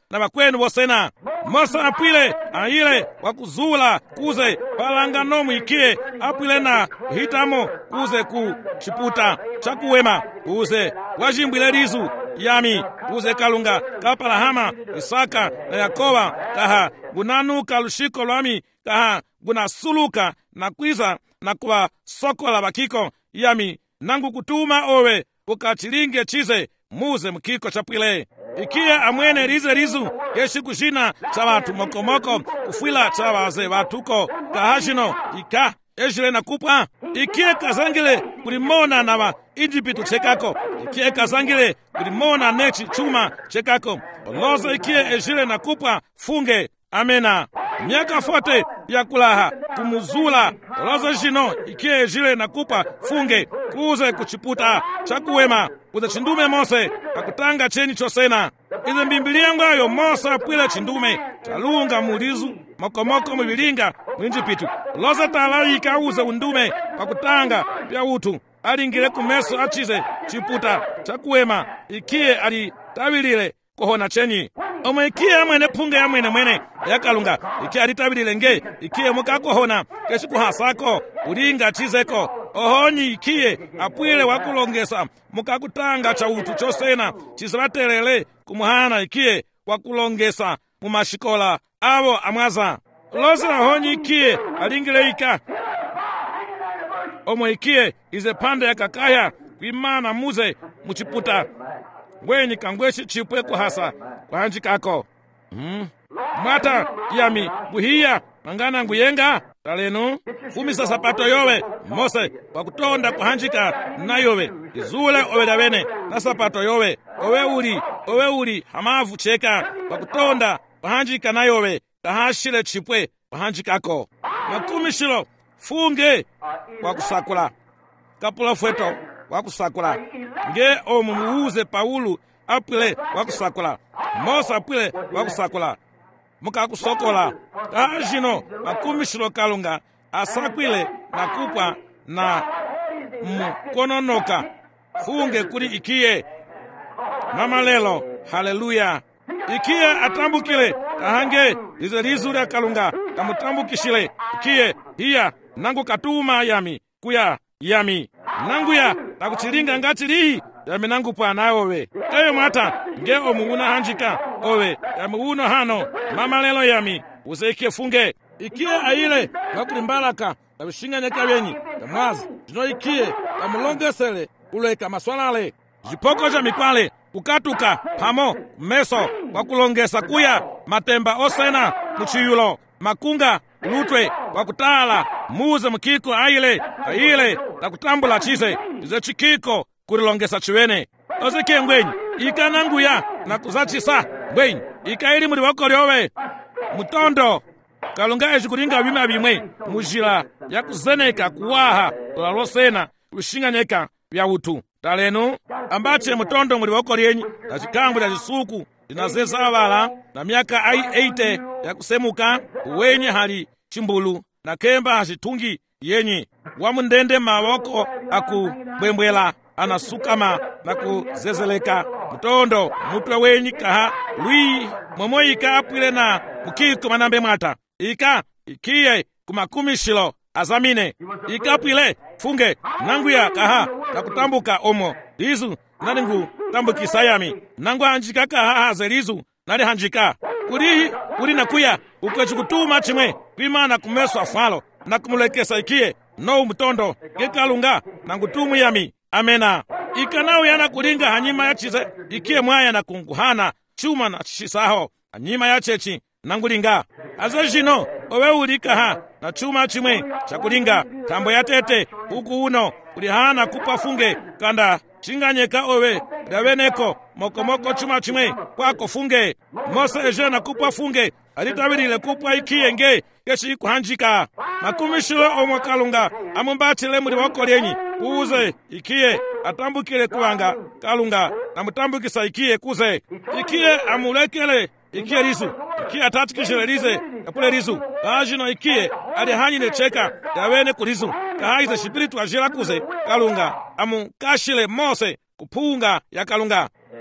na bakwenu bosena. Mose apwile ayile wakuzula kuze palangano ikiye apwile na hitamo kuze ku chiputa chakuwema kuze wajimbwile lizu yami kuze kalunga kapalahama Isaka na Yakoba kaha gunanuka lushiko lwami kaha gunasuluka na kwiza na kuwa sokola bakiko yami nangu kutuma owe ukachilinge chize muze mkiko chapwile ikiye amwene rizu yeshi kushina cha watu mokomoko kufwila cha waze watuko kahashino ika ejile na kupa ikiye kazangile kulimona na wa Ijipitu chekako ikiye kazangile kulimona nechi chuma chekako oloza ikiye ejile na kupa funge amena miaka 40 ya kulaha kumuzula oloza jino ikiye ejile na kupa funge kuze kuchiputa chakuwema kuze chindume Mose pakutanga cheni chosena ize mbimbilia ngayo Mose apwile chindume chalunga mulizu mokomoko mwilinga mwinjipitu loza talayika uze undume pakutanga pya utu alingile kumeso achize chiputa chakuwema ikiye ali tawilile kohona chenyi omwe ikiye amwene punge ya mwene yakalunga ikiye ali tawilile nge ikiye mukakohona keshi kuhasako ulinga chizeko ohonyi ikiye apwile wakulongesa mukakutanga cha utu chosena chizilatelele kumuhana ikiye wakulongesa mumashikola abo amwaza loza ohonyi ikiye alingile ika omwe ikiye ize pande ya kakaya kuimana muze muchiputa ngwenyi kangweshi chipwe kuhasa kwanji kako mwata yami buhiya mangana nguyenga talenu fumisa sapato yowe Mose wakutonda kuhanjika na yowe izule owedawene na sapato yowe owe uli hamavu cheka wakutonda kuhanjika na yowe kahashile chipwe kuhanjikako makumishilo funge wakusakula kapula fweto wakusakula nge omumuuze Paulu apwile wakusakula Mose apwile wakusakula mukakusokola kahajino makumishilo kalunga asakwile na kupwa na mukononoka funge kuli ikiye mama lelo haleluya ikiye atambukile kahange ize lizu lya kalunga kamutambukishile ikiye hiya nangu katuma yami kuya yami nanguya nakuchilinga ngachilihi yami nangu pana owe kayo mwata nge omuuna hanjika owe yami uno hano mama lelo yami uzeike funge ikiye ayile wakulimbalaka kabishinganyeka benyi kamwazi jino ikiye kamulongesele uleka maswalale jipoko ja mikwale kukatuka pamo meso wakulongesa kuya matemba osena muchiyulo makunga lutwe wakutala muze mkiko ayile takutambula chize ize chikiko kulilongesa chiwene ozeke ngwenyi ikananguya na kuzachisa ngwenyi ikaili muli wako lyowe mutondo kalunga ejikulinga bima bimwe mujila ya kuzeneka kuwaha lalosena kushinganyeka bya utu talenu ambache mutondo muli wako lyenyi na chikambu lya chisuku linazeza avala na miaka 80 ya kusemuka uwenye hali chimbulu na kemba hachitungi yenyi wamundende mawoko akubwembwela anasukama na kuzezeleka mutondo mutwe wenyi kaha lwi momoyika apwile na mukiko manambe mwata ikiye kumakumishilo azamine ikapwile funge nanguya kaha nakutambuka omo lizu nalingu tambukisa yami nangu hanjika kaha haze lizu nali hanjika kuli nakuya ukwechikutuma chimwe kwimana kumeswa falo na kumulekesa ikiye no mutondo gekalunga nangutumu yami amena ikanawe yana kulinga hanyima ya chize ikiye mwaya na kunguhana chuma na chisaho hanyima ya chechi nangulinga azajino owe ulikaha na chuma chimwe chakulinga tambo ya tete huku uno ulihana kupa funge kanda chinganyeka owe daweneko mokomoko chuma chimwe kwako funge Mose eje na kupa funge alitawilile kupa ikiye nge yeshi kuhanjika makumishilo omwakalunga amumbatile muli wako lyenyi kuuze ikiye atambukile kuwanga kalunga namutambukisa ikiye kuze ikiye amulekele ikiye lizu ikiye atatikishile lize kapule lizu kaajino ikiye alihanyile cheka yawene kulizu kahaize shipiritu ajila kuze kalunga amukashile Mose kupunga ya kalunga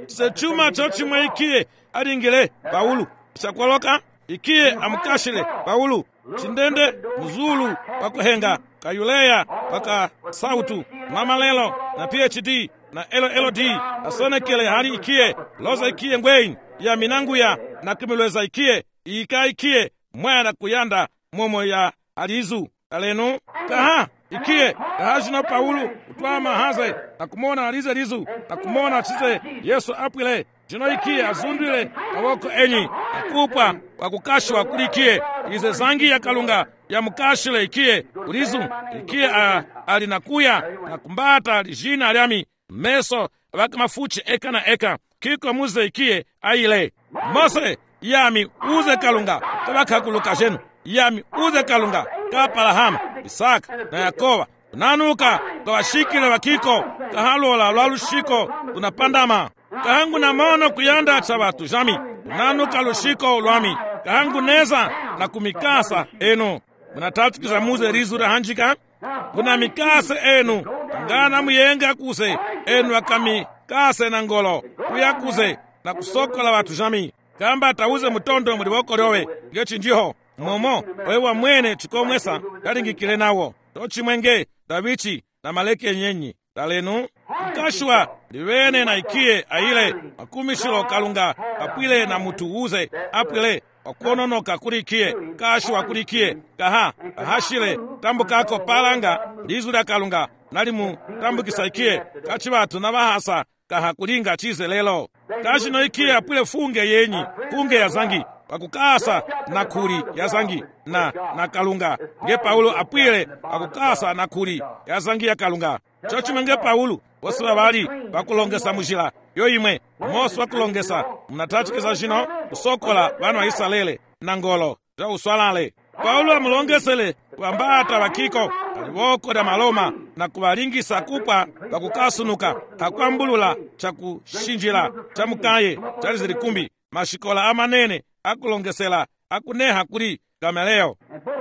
chize chuma chochimwe ikiye alingile Paulo chakwoloka ikiye amukashile Paulo chindende muzulu pakuhenga kayuleya paka sautu mamalelo na PhD na LLD asonekele hali ikiye loza ikiye ngwein ya minanguya na kimilweza ikiye ika ikiye mwana kuyanda momo ya alizu alenu kaha ikiye kahajino Paulo utwama haze na kumona alize lizu na kumona chize Yesu apwile jino ikiye azundwile awoko enyi kupwa wakukashwa kulikiye ize zangi ya kalunga ya mukashile ikiye ulizu ikiye alinakuya na kumbata lijina alyami meso wakamafuchi eka na eka kiko muze ikiye aile Mose yami uze kalunga kabakakuluka jenu yami uze kalunga kapalahama Isaka na Yakoba nanuka kawashikile wakiko kahalola lwalushiko unapandama kahangu na maono kuyanda chabatu jami nanuka lushiko lwami kahangu neza na kumikasa enu munatatukiza muze rizura hanjika kuna mikase enu ngana muyenga kuse enu akamikase na ngolo kuyakuze na kusokola watu jami kamba tauze mutondo muliboko lyowe ngechinjiho momo wewa mwene chikomwesa kalingikile nawo tochimwenge davichi na maleke nyenyi talenu mkashwa liwene na ikiye aile makumishilo kalunga apwile na mutu uze apwile wakuononoka kulikiye kashwa kulikiye kahashile tambu kako palanga lizula kalunga nalimu tambu kisaikiye kachibatu na bahasa kahakulinga chize lelo kashino ikiye apwile funge yenyi funge ya zangi wakukasa na kuli ya zangi na kalunga nge Paulo apwile wakukasa na kuli ya zangi ya kalunga chochimenge Paulo wasiwa bali wakulongesa mujila yo imwe mosi wakulongesa mnatachikiza jino usokola bana wa Israeli na ngolo ja uswalale Paulo amulongesele kwambata wakiko aliwoko da maloma na kubalingisa kupwa wakukasunuka hakwambulula chakushinjila chamukaye chalizili kumbi mashikola amanene akulongesela akuneha kuli gameleo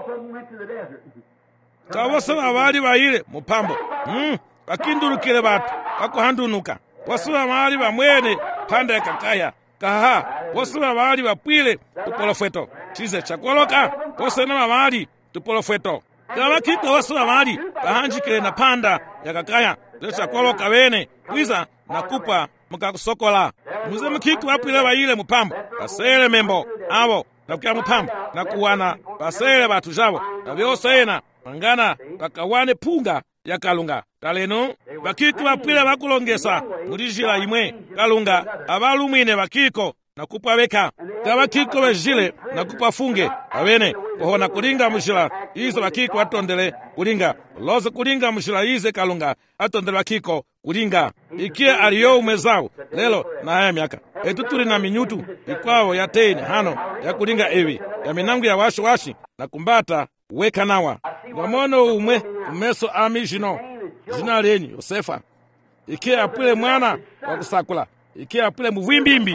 kawosaba bali bayile mupambo bakindulukile batu bakuhandunuka wasuba bali bamwene panda ya kakaya kaha wasuba bali bapwile tupolofeto chize chakwoloka wosena bali tupolofeto kabakiko wasuba bali bahanjikile na panda ya kakaya chakwoloka bene kwiza na kupa mukakusokola muze mukiko bapwile bayile mupambo basele membo abo nakuya mupambo nakuwana basele batu jabo na byosena mangana bakawane punga ya kalunga talenu bakiko bapwile bakulongesa mulijila imwe kalunga abalumwine bakiko nakupwa beka kabakiko bejile nakupwa funge abene kohona kulinga mujila ize bakiko atondele kulinga loze kulinga mujila ize kalunga atondele bakiko kulinga ikie aliyo umezao lelo na haya miaka etutuli na minyutu ikwawo ya teni hano ya kulinga ewi ya minangu ya washi na kumbata weka nawa ngamono umwe umeso ami jino lenyi Yosefa ikie apule mwana wakusakula ikie apule muvimbimbi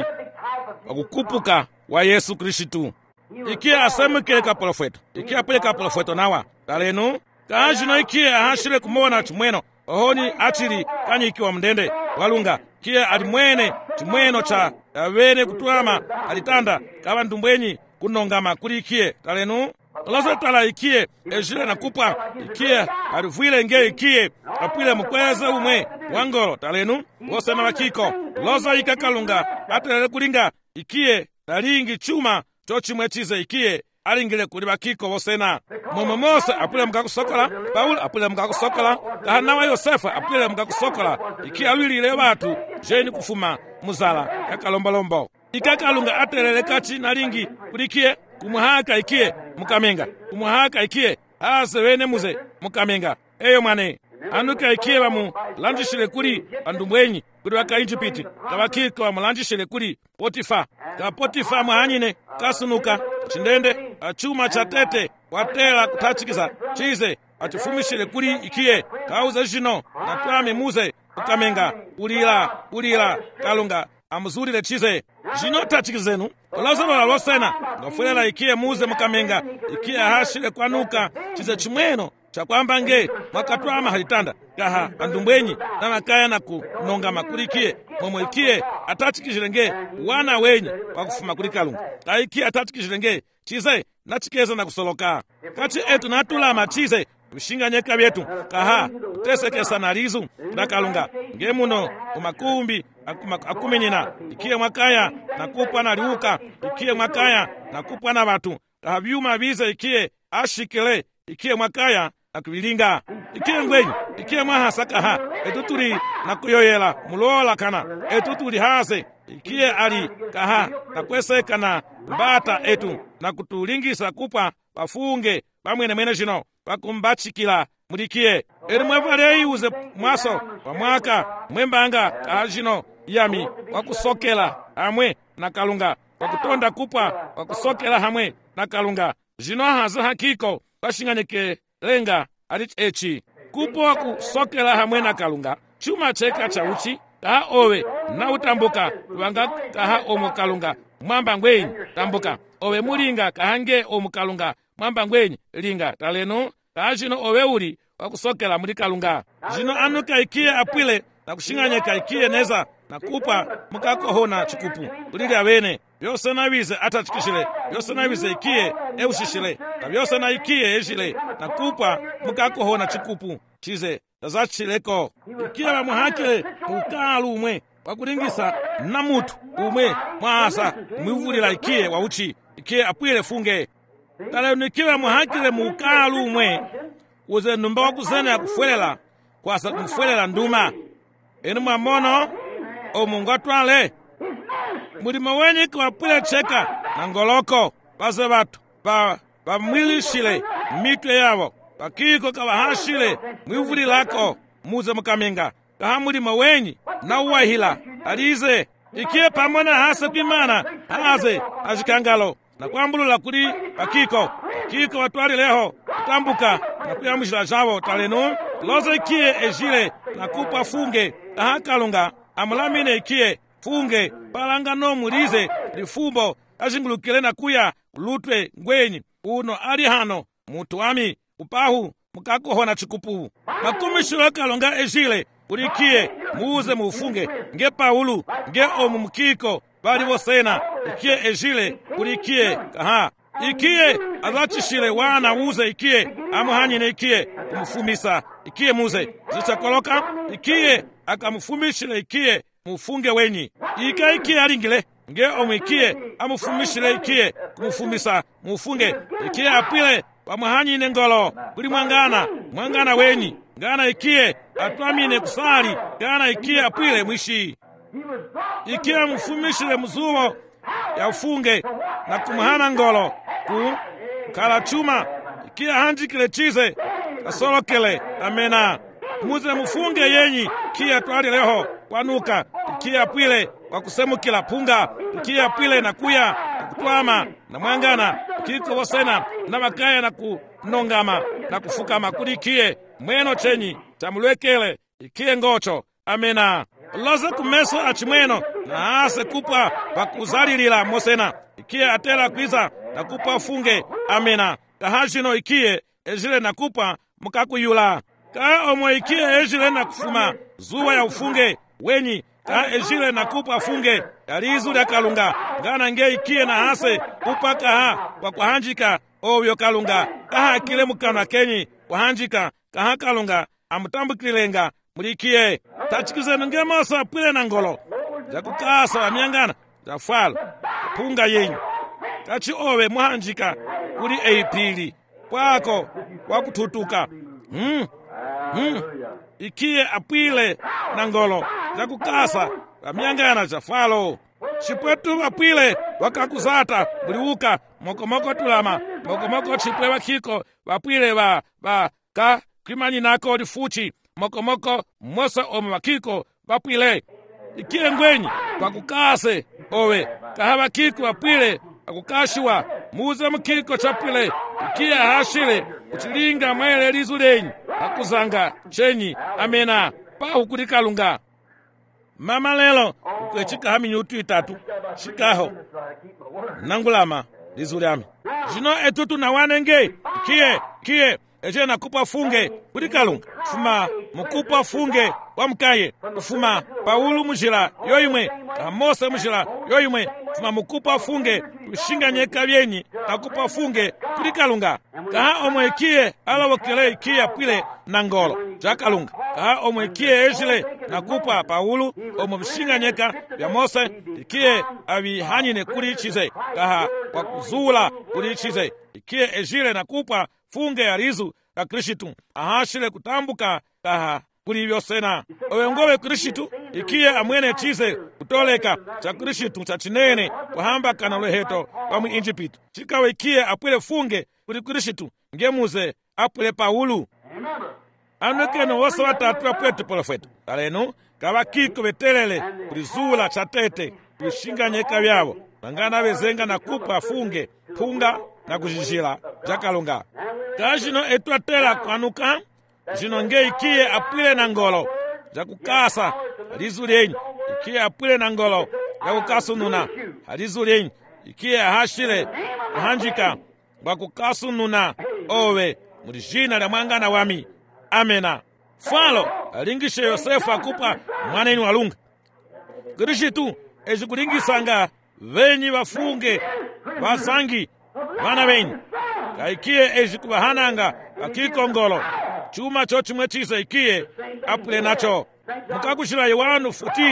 wakukupuka wa Yesu Kristu ikie asemekele ka profeto ikie apule ka profeto nawa talenu kaajino ikie ahashile kumona chimweno ohoni achili kanyi ikiwa mndende walunga kie alimwene chimweno cha avene kutwama alitanda kaba ndumbwenyi kunongama kuli ikie talenu loza tala ikie ejile na kupwa ikie alivwile nge ikie apwile mukweze umwe wangolo talenu wose na wakiko loza ikakalunga atelele kulinga ikie nalingi chuma chochimwe chize ikie alingile kuli bakiko wosena momo Mose apwile mukakusokola Paulo apwile mukakusokola kahanawa Yosefa apwile mukakusokola ikie awilile batu jeni kufuma muzala yakalombolombo ikakalunga atelele kachi nalingi kulikie kumuhaka ikie mukamenga kumuhaka ikie ase wene muze mukamenga eyo mwane anuka ikie bamu landishile kuli andumbwenyi kuli waka Ijipiti kabakiko bamulandishile kuli Potifa ka Potifa mwanyine kasunuka chindende achuma cha tete watela kutachikiza chize achifumishile kuli ikie kauze jino na twame muze mukamenga ulila kalunga amuzulile chize jino tachikizenu olazaba losena ngafulela ikie muze mukamenga ikie ahashile kwanuka chize chimweno chakwamba nge mwakatwama halitanda kaha andumbwenyi na makaya na kunonga makulikie momwe ikiye atachikizhilenge wana wenyi wakufuma kuli kalunga ka ikiye atachikizhilenge chize nachikeza na kusoloka kati etu natulama chize kushinganyeka byetu kaha kutesekesa na lizu na kalunga ngemuno umakumbi akuminyina ikiye mwakaya nakupwa na liuka ikiye mwakaya nakupwa na batu kaha byuma bize ikiye ashikile ikiye mwakaya akubilinga ikiye ngwenyi ikiye mwahasaka ha etutuli nakuyoyela mulola kana etutuli hase ikiye ali kaha nakweseka na mbata etu nakutulingisa kupwa bafunge bamwenemwene zino bakumbachikila mulikiye eri mwevale iuze mwaso wa mwaka mwembanga kaha zino yami wakusokela hamwe na kalunga wakutonda kupwa wakusokela hamwe na kalunga zino haza hakiko bashinganyike lenga ali echi kupo wakusokela hamwe na kalunga chuma cheka cha uchi kaha owe na utambuka wanga kaha omu kalunga mwamba ngwenyi tambuka owe mulinga kahange omu kalunga mwamba ngwenyi linga taleno kaha zino owe uli wakusokela muli kalunga zino anuka ikiye apwile na kushinganyika ikiye neza na kupa mukakohona chikupu ulili awene byose nabize atachikishile byose nabize ikiye eushishile na byose na ikiye ejile na kupa mukakohona chikupu chize tazachileko ikiye bamuhakile mukalu umwe wakulingisa na mutu umwe mwasa mwivulila ikiye wa uchi ikiye apwile funge kale nikiwe muhakile mukalu umwe uze numba wakuzene ya kufwelela kwasa kumfwelela nduma eni mwamono omungu atwale mulimo wenyi kiwapwile cheka na ngoloko baze batu bamwilishile mitwe yabo bakiko kabahashile mwivulilako muze mukaminga kaha mulimo wenyi na uwahila alize ikiye pamona hase kwimana haze azikangalo na kwambulula kuli bakiko watwalileho kutambuka na kuyamishila jabo talenu loze ikiye ejile na kupa funge kaha kalunga amulamine ikiye funge palanga no mulize lifumbo azingulukile na kuya lutwe ngwenyi uno ali hano mutu wami upahu mukakohona chikupu makumishilo kalunga ejile ulikiye muuze mufunge nge Paulu nge omu mukiko bali bosena ikiye ejile ulikiye kaha ikiye azachishile wana uze ikiye amuhanyine ikiye kumufumisa ikiye muze zichakoloka ikiye akamufumishile ikiye mufunge wenyi ika ikiye alingile nge omu ikiye amufumishile ikiye kumufumisa mufunge ikiye apile wamuhanyine ngolo kuli mwangana wenyi ngana ikiye atwamine kusali ngana ikiye apile mwishi ikiye amufumishile muzuwo ya ufunge na kumuhana ngolo ku kala chuma ikiye hanjikile chize kasolokele amena muze mufunge yenyi ikiye atwalileho kwanuka ikiye apwile wakusemukila punga ikiye apwile na kuya kutwama na mwangana ikiko wosena na bakaya na kunongama na kufukama kuli ikiye mweno chenyi chamulwekele ikiye ngocho amena loze kumeso achimweno na ase kupwa pakuzalilila mosena ikiye atela kwiza na kupwa funge amena kahashino ikiye ejile na kupwa mukakuyula kaha omwe ikiye ejile na kufuma zuwa ya ufunge wenyi kaha ejile na kupwa funge yalizu lya kalunga ngana nge ikiye na hase kupwa kaha kwa kuhanjika ovyo kalunga kaha akile mukana kenyi kuhanjika kaha kalunga amutambukilenga mulikiye tachikizenu nge mosa apwile na ngolo zakukasa wamyangana zafalo punga yenyi kachi owe muhanjika kuli eipili kwako wakututuka ikiye apwile na ngolo zakukasa wamyangana zafalo chipwetu apwile wakakuzata buliuka mokomoko tulama mokomoko chipwe wakiko wapwile ka kimanyi nako lifuchi mokomoko mosa omu wakiko wapwile ikiye ngwenyi wakukase owe kaha wakiko wapwile wakukashiwa muze mukiko chapwile ikiye hashile uchilinga mwele lizu lenyi akuzanga chenyi amena pahu kuli kalunga mama lelo ukwechikaha minutu 3 shikaho nangulama lizu lyami zino etutu na wanenge kiye ejile nakupa funge kuti kalunga kufuma mukupa funge wa mkaye kufuma Paulo mujila yoyimwe ka Mose mujila yoyimwe kufuma mukupa funge kushinganyeka byenyi nakupa funge kuti kalunga kaha omwe ikiye alawokele ikiye apwile na ngolo ja kalunga kaha omwe ikiye ejile nakupa Paulo omwe mshinganyeka bya Mose ikiye abihanyine kuli chize kaha kwa kuzula kuli chize ikiye ejile nakupa funge ya rizu la Kristu ahashile kutambuka kaha kuli byosena owengowe Kristu ikiye amwene chize kutoleka cha Kristu cha chinene kuhamba kana leheto pamu Injipito chikawe ikiye apwile funge kuli Kristu ngemuze apwile Paulo anekeno wose watatu apwete profeta aleno kabakiko betelele kulizula chatete kushinganyeka byabo mangana bezenga nakupa funge punga na kujijila jakalunga kajino etwatela kwanuka jino nge ikiye apwile na ngolo jakukasa halizulenyi ikiye apwile na ngolo jakukasununa halizulenyi ikiye ahashile kuhanjika wakukasununa owe mulijina la mwangana wami amena falo alingishe Yosefu akupa mwaneni walunga Kristu ejikulingisanga venyi bafunge bazangi bana benyi kaikiye ejikubahananga akikongolo chuma cho chimwe chiza ikiye apule nacho mukakushira Yohana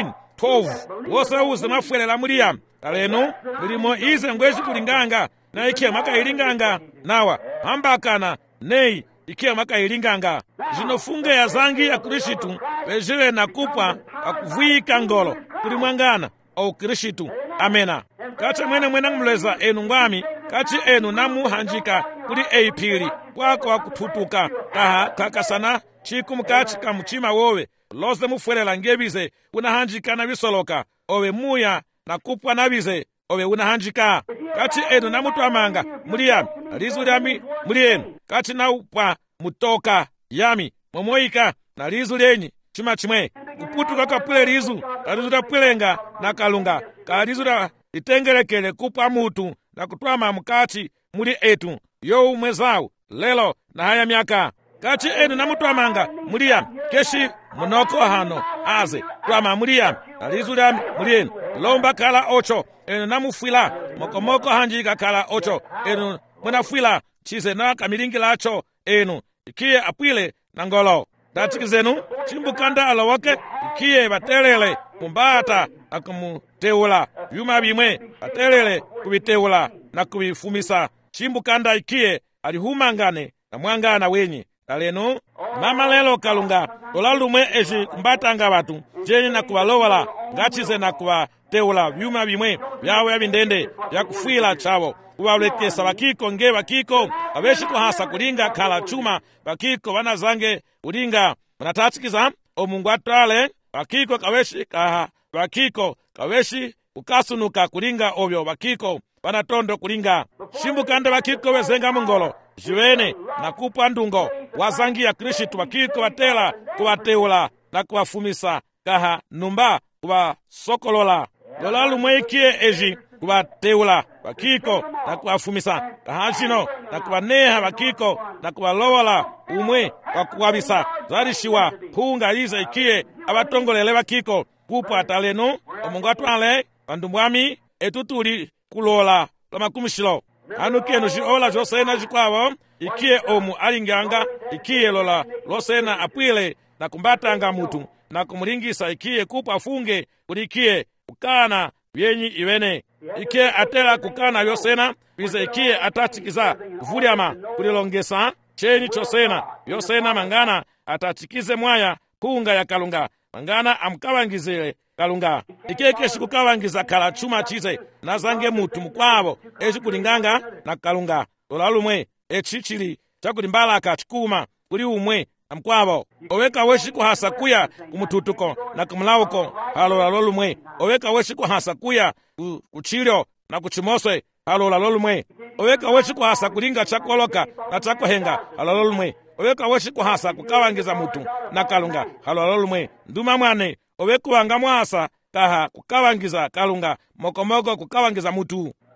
14:12 wose uze mafwele la Miriam aleno mulimo ize ngwezi kulinganga na ikiye makayilinganga nawa ambakana nei ikiye makayilinganga zinofunge ya zangi ya Kristu bejile nakupa akuvuyika ngolo kuli mwangana o Kristu amena kacha mwene mleza enu ngwami kachi enu namuhanjika kuli eipili kwako akututuka kaha kakasana chiku mkachi kamuchima wowe loze mufwelela ngebize unahanjika na bisoloka owe muya nakupwa nabize owe unahanjika kachi enu namutwamanga muli yami lizu lyami muli enu kachi naupa mutoka yami mwamoyika na lizu lyenyi chima chimwe kuputuka kapwile lizu kalizu lapwilenga na kalunga kalizu la litengelekele kupa mutu na kutwama mkachi muli etu yo umwezawu lelo na haya myaka kachi enu namutwamanga muli yami keshi munoko hano aze twama muli yami na lizu lyami muli enu lomba kala ocho enu namufwila mokomoko hanjika kala ocho enu munafwila chize na kamilingi lacho enu ikiye apwile na ngolo datikizenu chimbukanda alawake ikiye batelele kumbata na kumuteula byuma bimwe batelele kubiteula na kubifumisa chimbukanda ikiye alihumangane na mwangana wenyi aleno mama lelo kalunga olalumwe eji kumbatanga batu jenye na kubalowala ngachize na kubateula byuma bimwe byawe bindende byakufwila chabo kubalekesa bakiko nge bakiko abeshi kuhasa kulinga kala chuma bakiko banazange ulinga banatachikiza omungu atwale bakiko kaweshi kaha bakiko kaweshi ukasunuka kulinga obyo bakiko banatondo kulinga shimbukanda bakiko bezenga mungolo jiwene na kupa ndungo wazangi ya Kristu bakiko batela kubateula na kubafumisa kaha numba kubasokolola lolalumwe ikiye eji kubateula bakiko na kubafumisa kahashino na kubaneha bakiko na kubalowola umwe kwa kuwabisa zarishiwa punga iza ikiye abatongolele bakiko kupa taleno omungu atwale bandumbwami etutuli kulola lamakumishilo anu kenu jiola josena jikwabo ikiye omu alinganga ikiye lola losena apwile na kumbatanga mutu na kumulingisa ikiye kupa funge kulikiye ukana byenyi iwene ikiye atela kukana yosena bize ikiye atachikiza kuvulyama kulilongesa chenyi chosena yosena mangana atachikize mwaya kunga ya kalunga mangana amkawangizile kalunga ikiye keshi kukawangiza kala chuma chize nazange mutu mkwabo eji kulinganga na kalunga olalumwe echichili chakulimbalaka chikuma kuli umwe amkwabo oweka weshi kuhasa kuya kumututuko na kumulauko halola lolumwe oweka weshi kuhasa kuya kuchilyo na kuchimoswe halola lolumwe oweka weshi kuhasa kulinga chakoloka na chakohenga halola lolumwe oweka weshi kuhasa kukawangiza mutu na kalunga halola lolumwe nduma mwane oweka wanga mwasa kaha kukawangiza kalunga mokomoko kukawangiza mutu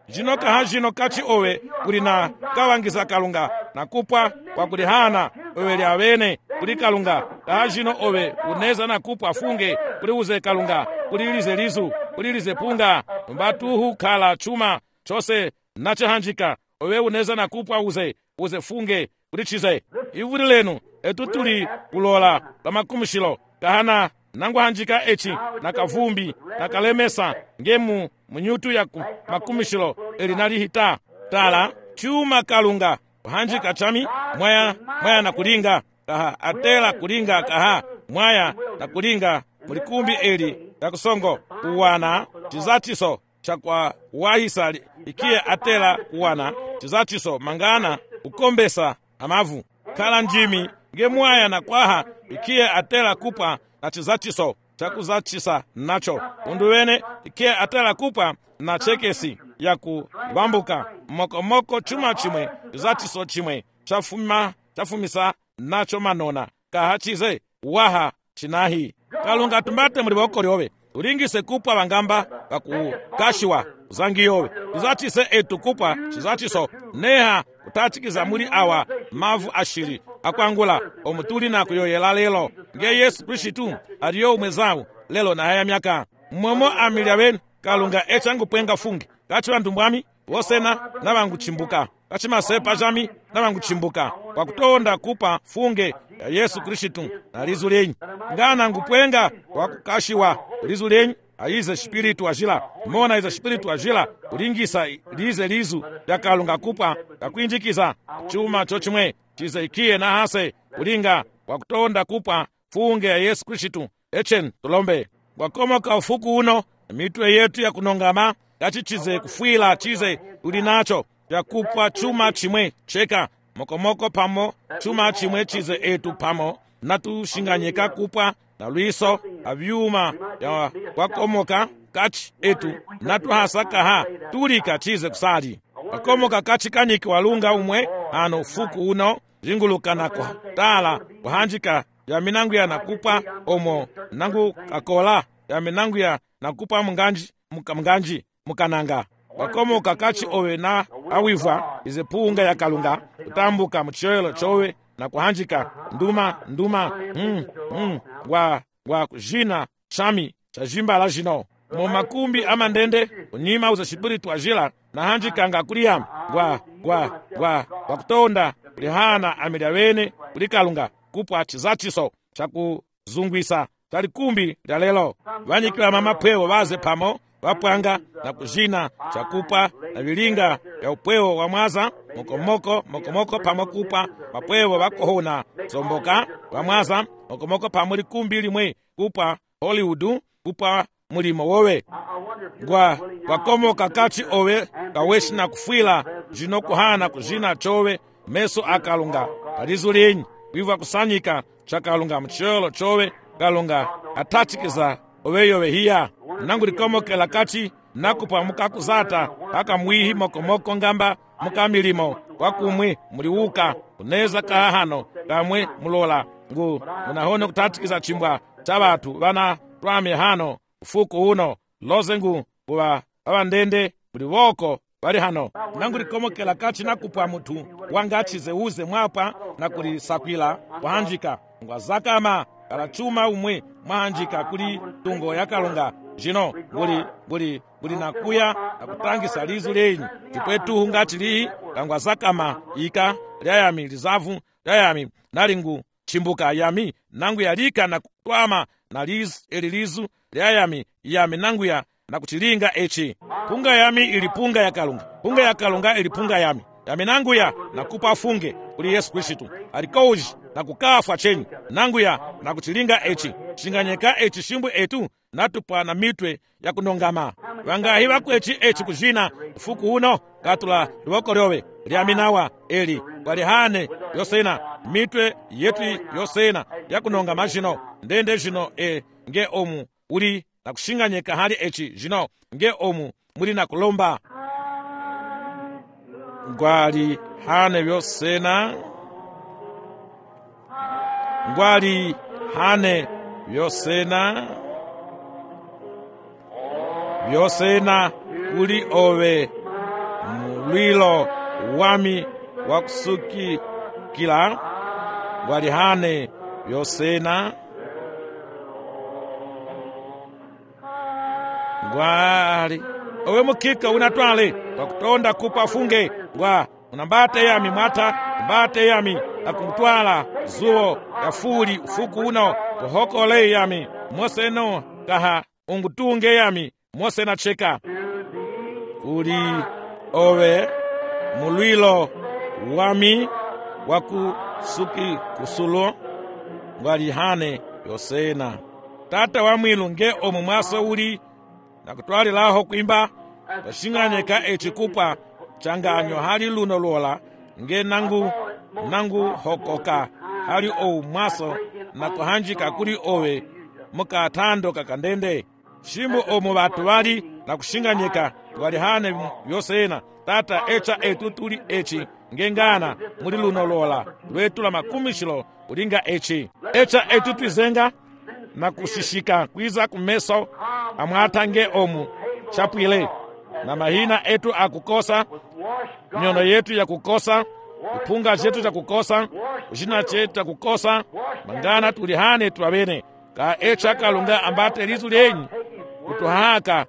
Jino kaha jino kachi owe kuli na kawangiza kalunga na kupwa kwa kulihana owe lyawene kuli kalunga. Kaha jino owe uneza na kupwa funge kuli uze kalunga kuli lize lizu kuli lize punga mbatuhu kala chuma chose nachahanjika owe uneza na kupwa uze funge kuli chize. Ivuli lenu etutuli kulola pamakumishilo kahana nangu hanjika echi na kavumbi na kalemesa ngemu munyutu ya makumishilo elinalihita tala chuma kalunga hanjika chami mwaya na kulinga kaha atela kulinga kaha mwaya na kulinga mulikumbi eli ya kusongo kuwana chizachiso chakwa wahisa ikie atela kuwana chizachiso mangana ukombesa amavu kala njimi ngemwaya na kwaha ikie atela kupa na chizachiso chakuzachisa nacho undu wene ikie atela kupa na chekesi ya kubambuka mokomoko chuma chimwe chizachiso chimwe chafumisa nacho manona kahachize waha chinahi kalunga tumbate muli boko lyowe ulingise kupa bangamba bakukashiwa uzangiyowe uzachise etu kupa chizachiso neha utachikiza muli awa mavu ashiri akwangula omutuli na kuyoyela lelo nge Yesu Kristu aliyo umwezawu lelo na haya myaka mmomo amilya benu kalunga echangu pwenga fungi kachi bantu mbwami wosena na bangu chimbuka kachi masepa jami na bangu chimbuka kwa kutonda kupa funge ya Yesu Kristu na lizu lenyi ngana ngupwenga kwa kukashiwa lizu lenyi aize spiritu ajila mona ize spiritu ajila ulingisa lize lizu ya kalunga kupa kakuinjikiza chuma chochimwe chize ikie na hase ulinga kwa kutonda kupa funge ya Yesu Kristu echen tulombe wakomoka ufuku uno mitwe yetu ya kunongama kachi chize kufwila chize ulinacho ya kupa chuma chimwe cheka mokomoko pamo chuma chimwe chize etu pamo natushinganyeka kupa na luiso avyuma ya wakomoka kachi etu natuhasa kaha tulika chize kusali wakomoka kachi kanyiki walunga umwe ano fuku uno jinguluka nako tala wahanjika ya minangu ya nakupa omo nangu kakola ya minangu ya nakupa mnganji mukananga wakomoka kachi owe na awivwa ize punga ya kalunga utambuka mchelo chowe na kuhanjika nduma wa kujina chami cha jimba la jino mo makumbi ama ndende unyima uza shibiritu ajila na hanjika nga kuliam wa kutonda kulihana amilya wene kulikalunga kupwa chizachiso chakuzungwisa chalikumbi lya lelo vanyikila mamapwewo vaze pamo vapwanga na kujina chakupa na vilinga ya upwewo wa mwaza mokomoko pamo kupa mapwewo vakohona zomboka wa mwaza mokomoko pamo likumbi limwe kupa Hollywood kupa mulimo wowe wakomoka kachi owe kaweshi na kufwila jino kuhana kujina chowe meso akalunga palizu lenyi wiva kusanyika chakalunga mchelo chowe kalunga atachikiza oweyowe hiya nangu likomokela kachi nakupa mukakuzata paka mwihi mokomoko ngamba mukamilimo wakumwe muliwuka uneza kahahano kamwe mulola ngu munahono kutatikiza chimbwa cha batu bana twame hano ufuku uno loze ngu kuwa babandende buli woko bali hano nangu likomokela kachi nakupa mutu wangachize uze mwapa na kulisakwila wahanjika ngwazakama kala chuma umwe mwahanjika kuli tungo ya kalunga jino buli nakuya na kutangisa lizu lenyi chipwetuhu ngati lihi kangwazakama ika lyayami lizavu lyayami nalingu chimbuka yami nangu yalika na kutwama na lizu lyayami yami nangu ya na kuchilinga echi punga yami ili punga ya kalunga ili punga yami nangu ya nakupa funge kuli Yesu Kristu alikoji na kukafa chenyi nangu ya na kuchilinga echi shinganyeka echi shimbu etu natupa na mitwe ya kunongama wangahiwa kwechi echi kujina ufuku uno katula liwoko lyowe lyaminawa eli walihane yosena mitwe yetu yosena ya kunongama jino ndende jino nge omu uli na kushinganyeka hali echi jino nge omu muli na kulomba ngwali hane vyosena ngwali hane vyosena kuli owe mulwilo wami wakusukikila ngwalihane yosena ngwali owe mukika unatwale pakutonda kupa funge ngwa unambate yami mwata mbate yami akumtwala zuwo kafuli ufuku uno kuhokole yami moseno kaha ungutunge yami mosena cheka kuli owe mulwilo wami wakusuki kusulo ngwalihane yosena tata wa mwilu nge omu mwaso uli nakutwalilaho kwimba kashinganyeka echikupa changanyo hali luno lola nge nangu hokoka hali ou mwaso nakuhanjika kuli owe mukatando kakandende shimbu omu batu bali nakushinganyika ngwalihane yosena tata echa etutuli echi ngengana muli luno lola lwetula makumishilo ulinga echi echa etutwizenga nakushishika kwiza kumeso amwatange omu chapwile na mahina etu akukosa miono yetu ya kukosa ipunga chetu cha kukosa ushina chetu cha kukosa mangana tulihane twabene ka echa kalunga ambate lizu lenyi kutuhaka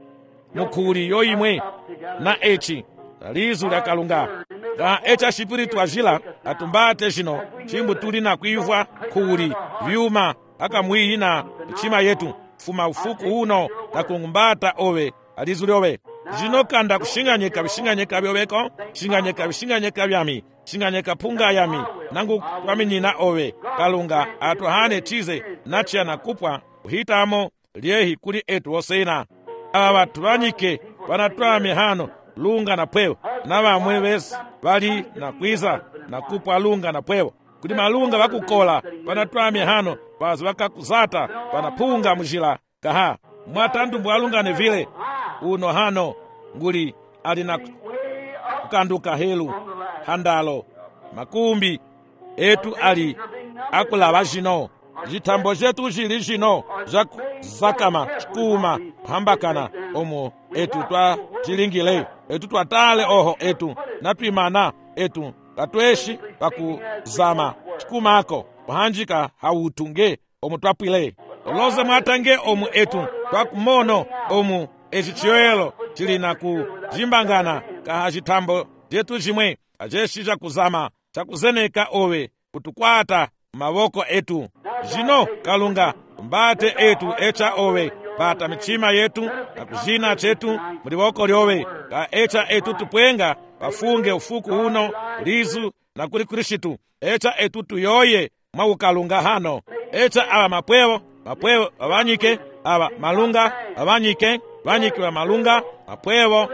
mukuli yoimwe na echi lizu lya kalunga ka echa shipiritu ajila atumbate shino chimbu tuli na kuivwa kuli vyuma akamwihi na chima yetu fuma ufuku uno nakungumbata owe alizu lyowe jinokanda kushinganyeka bishinganyeka byobeko shinganyeka byami shinganyeka punga yami nangu kwaminyina owe kalunga atuhane chize nachia nakupwa uhitamo liehi kuli etu osena aba batu banyike banatwala mihano lunga na pwewo na bamwe besi bali na kwiza nakupwa lunga na pwewo kuli malunga bakukola banatwala mihano bazi bakakuzata banapunga mujila kaha mwatandu mbwalungane vile uno hano nguli alina kukanduka helu handalo makumbi etu ali akulaba jino jitambo jetu jili jino zakama chikuma hambakana omo etu twa jilingile etu twatale oho etu natwimana etu katweshi pakuzama chikuma ako kuhanjika hautunge omu twapwile oloze mwatange omu etu twakumono omu echichiwelo chili na kujimbangana kaha chitambo jetu chimwe ajeshi chakuzama chakuzeneka owe kutukwata maboko etu jino kalunga mbate etu echa owe pata michima yetu na kujina chetu muliboko lyowe ka echa etu tupwenga pafunge ufuku uno lizu na kuli Krishitu echa etu tuyoye mwaukalunga hano echa aba mapwewo abanyike aba malunga abanyike banyike wa malunga mapwewo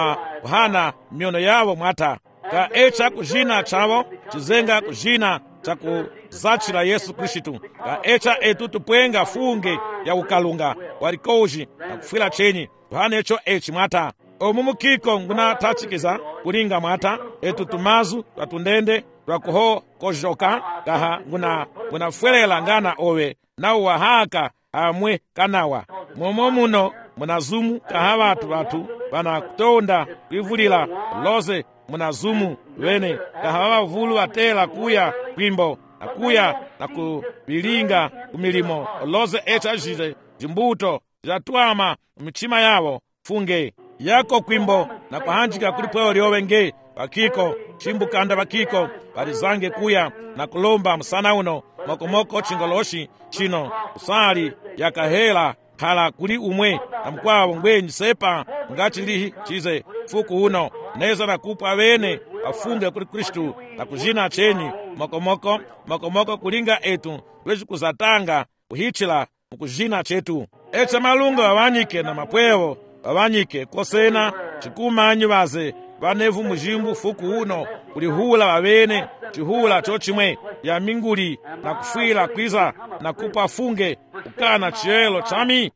hana miono yawo mwata ka echa kujina chavo chizenga kujina chakuzachila Yesu Krishitu ka echa etu tupwenga funge ya ukalunga walikoji na kufila chenyi hana echo echi mwata omumukiko nguna tachikiza kulinga mwata etu tumazu twatundende twakuho kojoka kaha nguna fwelela ngana owe nawo wahaka amwe kanawa momo muno munazumu kaha batu bana kutonda kwivulila loze munazumu wene kaha bavulu atela kuya kwimbo akuya na kubilinga kumilimo loze echa jile jimbuto jatwama michima yawo funge yako kwimbo na kuhanjika kulipwewo lyowe nge bakiko chimbukanda bakiko balizange kuya na kulomba msana uno mokomoko chingoloshi chino usali yakahela khala kuli umwe na mkwawo ngwenyi sepa ngachilihi chize fuku uno neza na kupwa bene afunge kuli Kristu na kujina chenyi mokomoko kulinga etu lwechi kuzatanga kuhichila mukujina chetu echa malunga wawanyike na mapwewo wawanyike kosena chikumanyi baze banevu mujimbu fuku uno kulihula wabene chihula chochimwe ya minguli na kufwila kwiza na kupa funge ukana chielo chami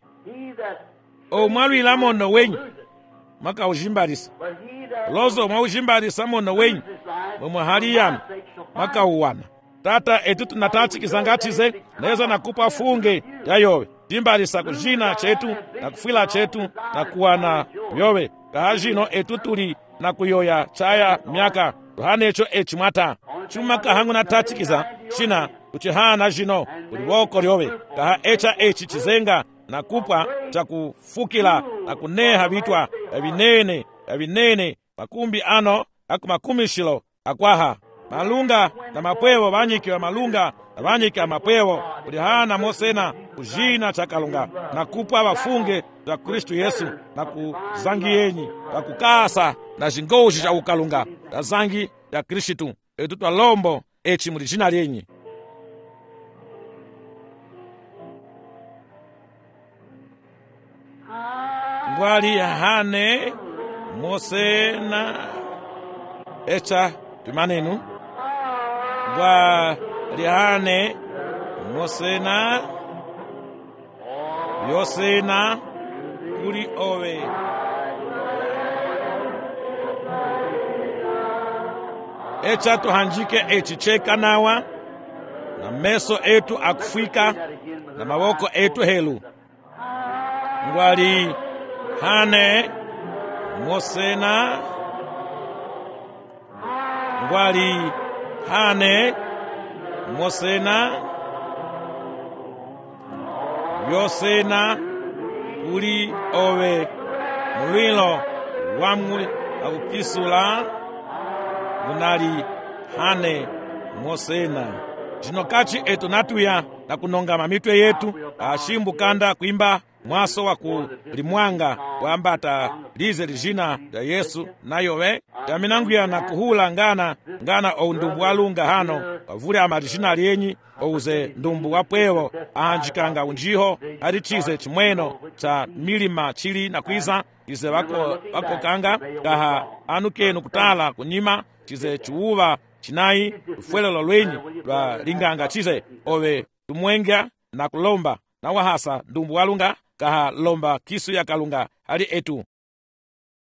omwalwila mono wenyi maka ujimbarisa lozo mwa ujimbarisa mono wenyi mwemwe hali yami maka uwana tata etu tunatachikisa ngatize neza na kupa funge ya yowe jimbarisa kujina chetu na kufwila chetu na kuwana yowe kahajino etu tuli na kuyoya chaya myaka tuhanecho echimwata chuma kahangu na tachikiza china kuchihana jino kuliwoko lyowe kaha echa echi chizenga na kupwa chakufukila na kuneha vitwa yavinene makumbi ano akumakumishilo akwaha malunga na mapwewo vanyikiwa malunga na vanyikiwa mapwewo kulihana mosena kujina cha kalunga na kupwa vafunge za Kristu Yesu na kuzangiyenyi na kukasa na zingozi za ukalunga na zangi ya Kristu etu twalombo echi muli jina lyenyi. Ngwali hane mosena echa tumanenu ngwali hane mosena yosena kuli owe echa tuhanjike echicheka nawa na meso etu akufika na mawoko etu helu ngwali hane mosena ngwali hane mosena yosena kuli owe mulilo wamwe akupisula munali hane mosena jino kachi etu natuya na kunongama mitwe yetu ashimbukanda kuimba mwaso wa kulimwanga wambata lize lijina ya Yesu nayowe yaminanguya na kuhula ngana oundumbu walunga hano wavule amalijina lyenyi ouze ndumbu wapwewo ahanjikanga unjiho ali chize chimweno cha milima chili na kwiza chize wakokanga kaha anukenu kutala kunyima chize chiwuva chinayi lufwelelo lwenyi lwa linganga chize owe tumwenga na kulomba na wahasa ndumbu walunga kaha lomba kisu ya kalunga ali etu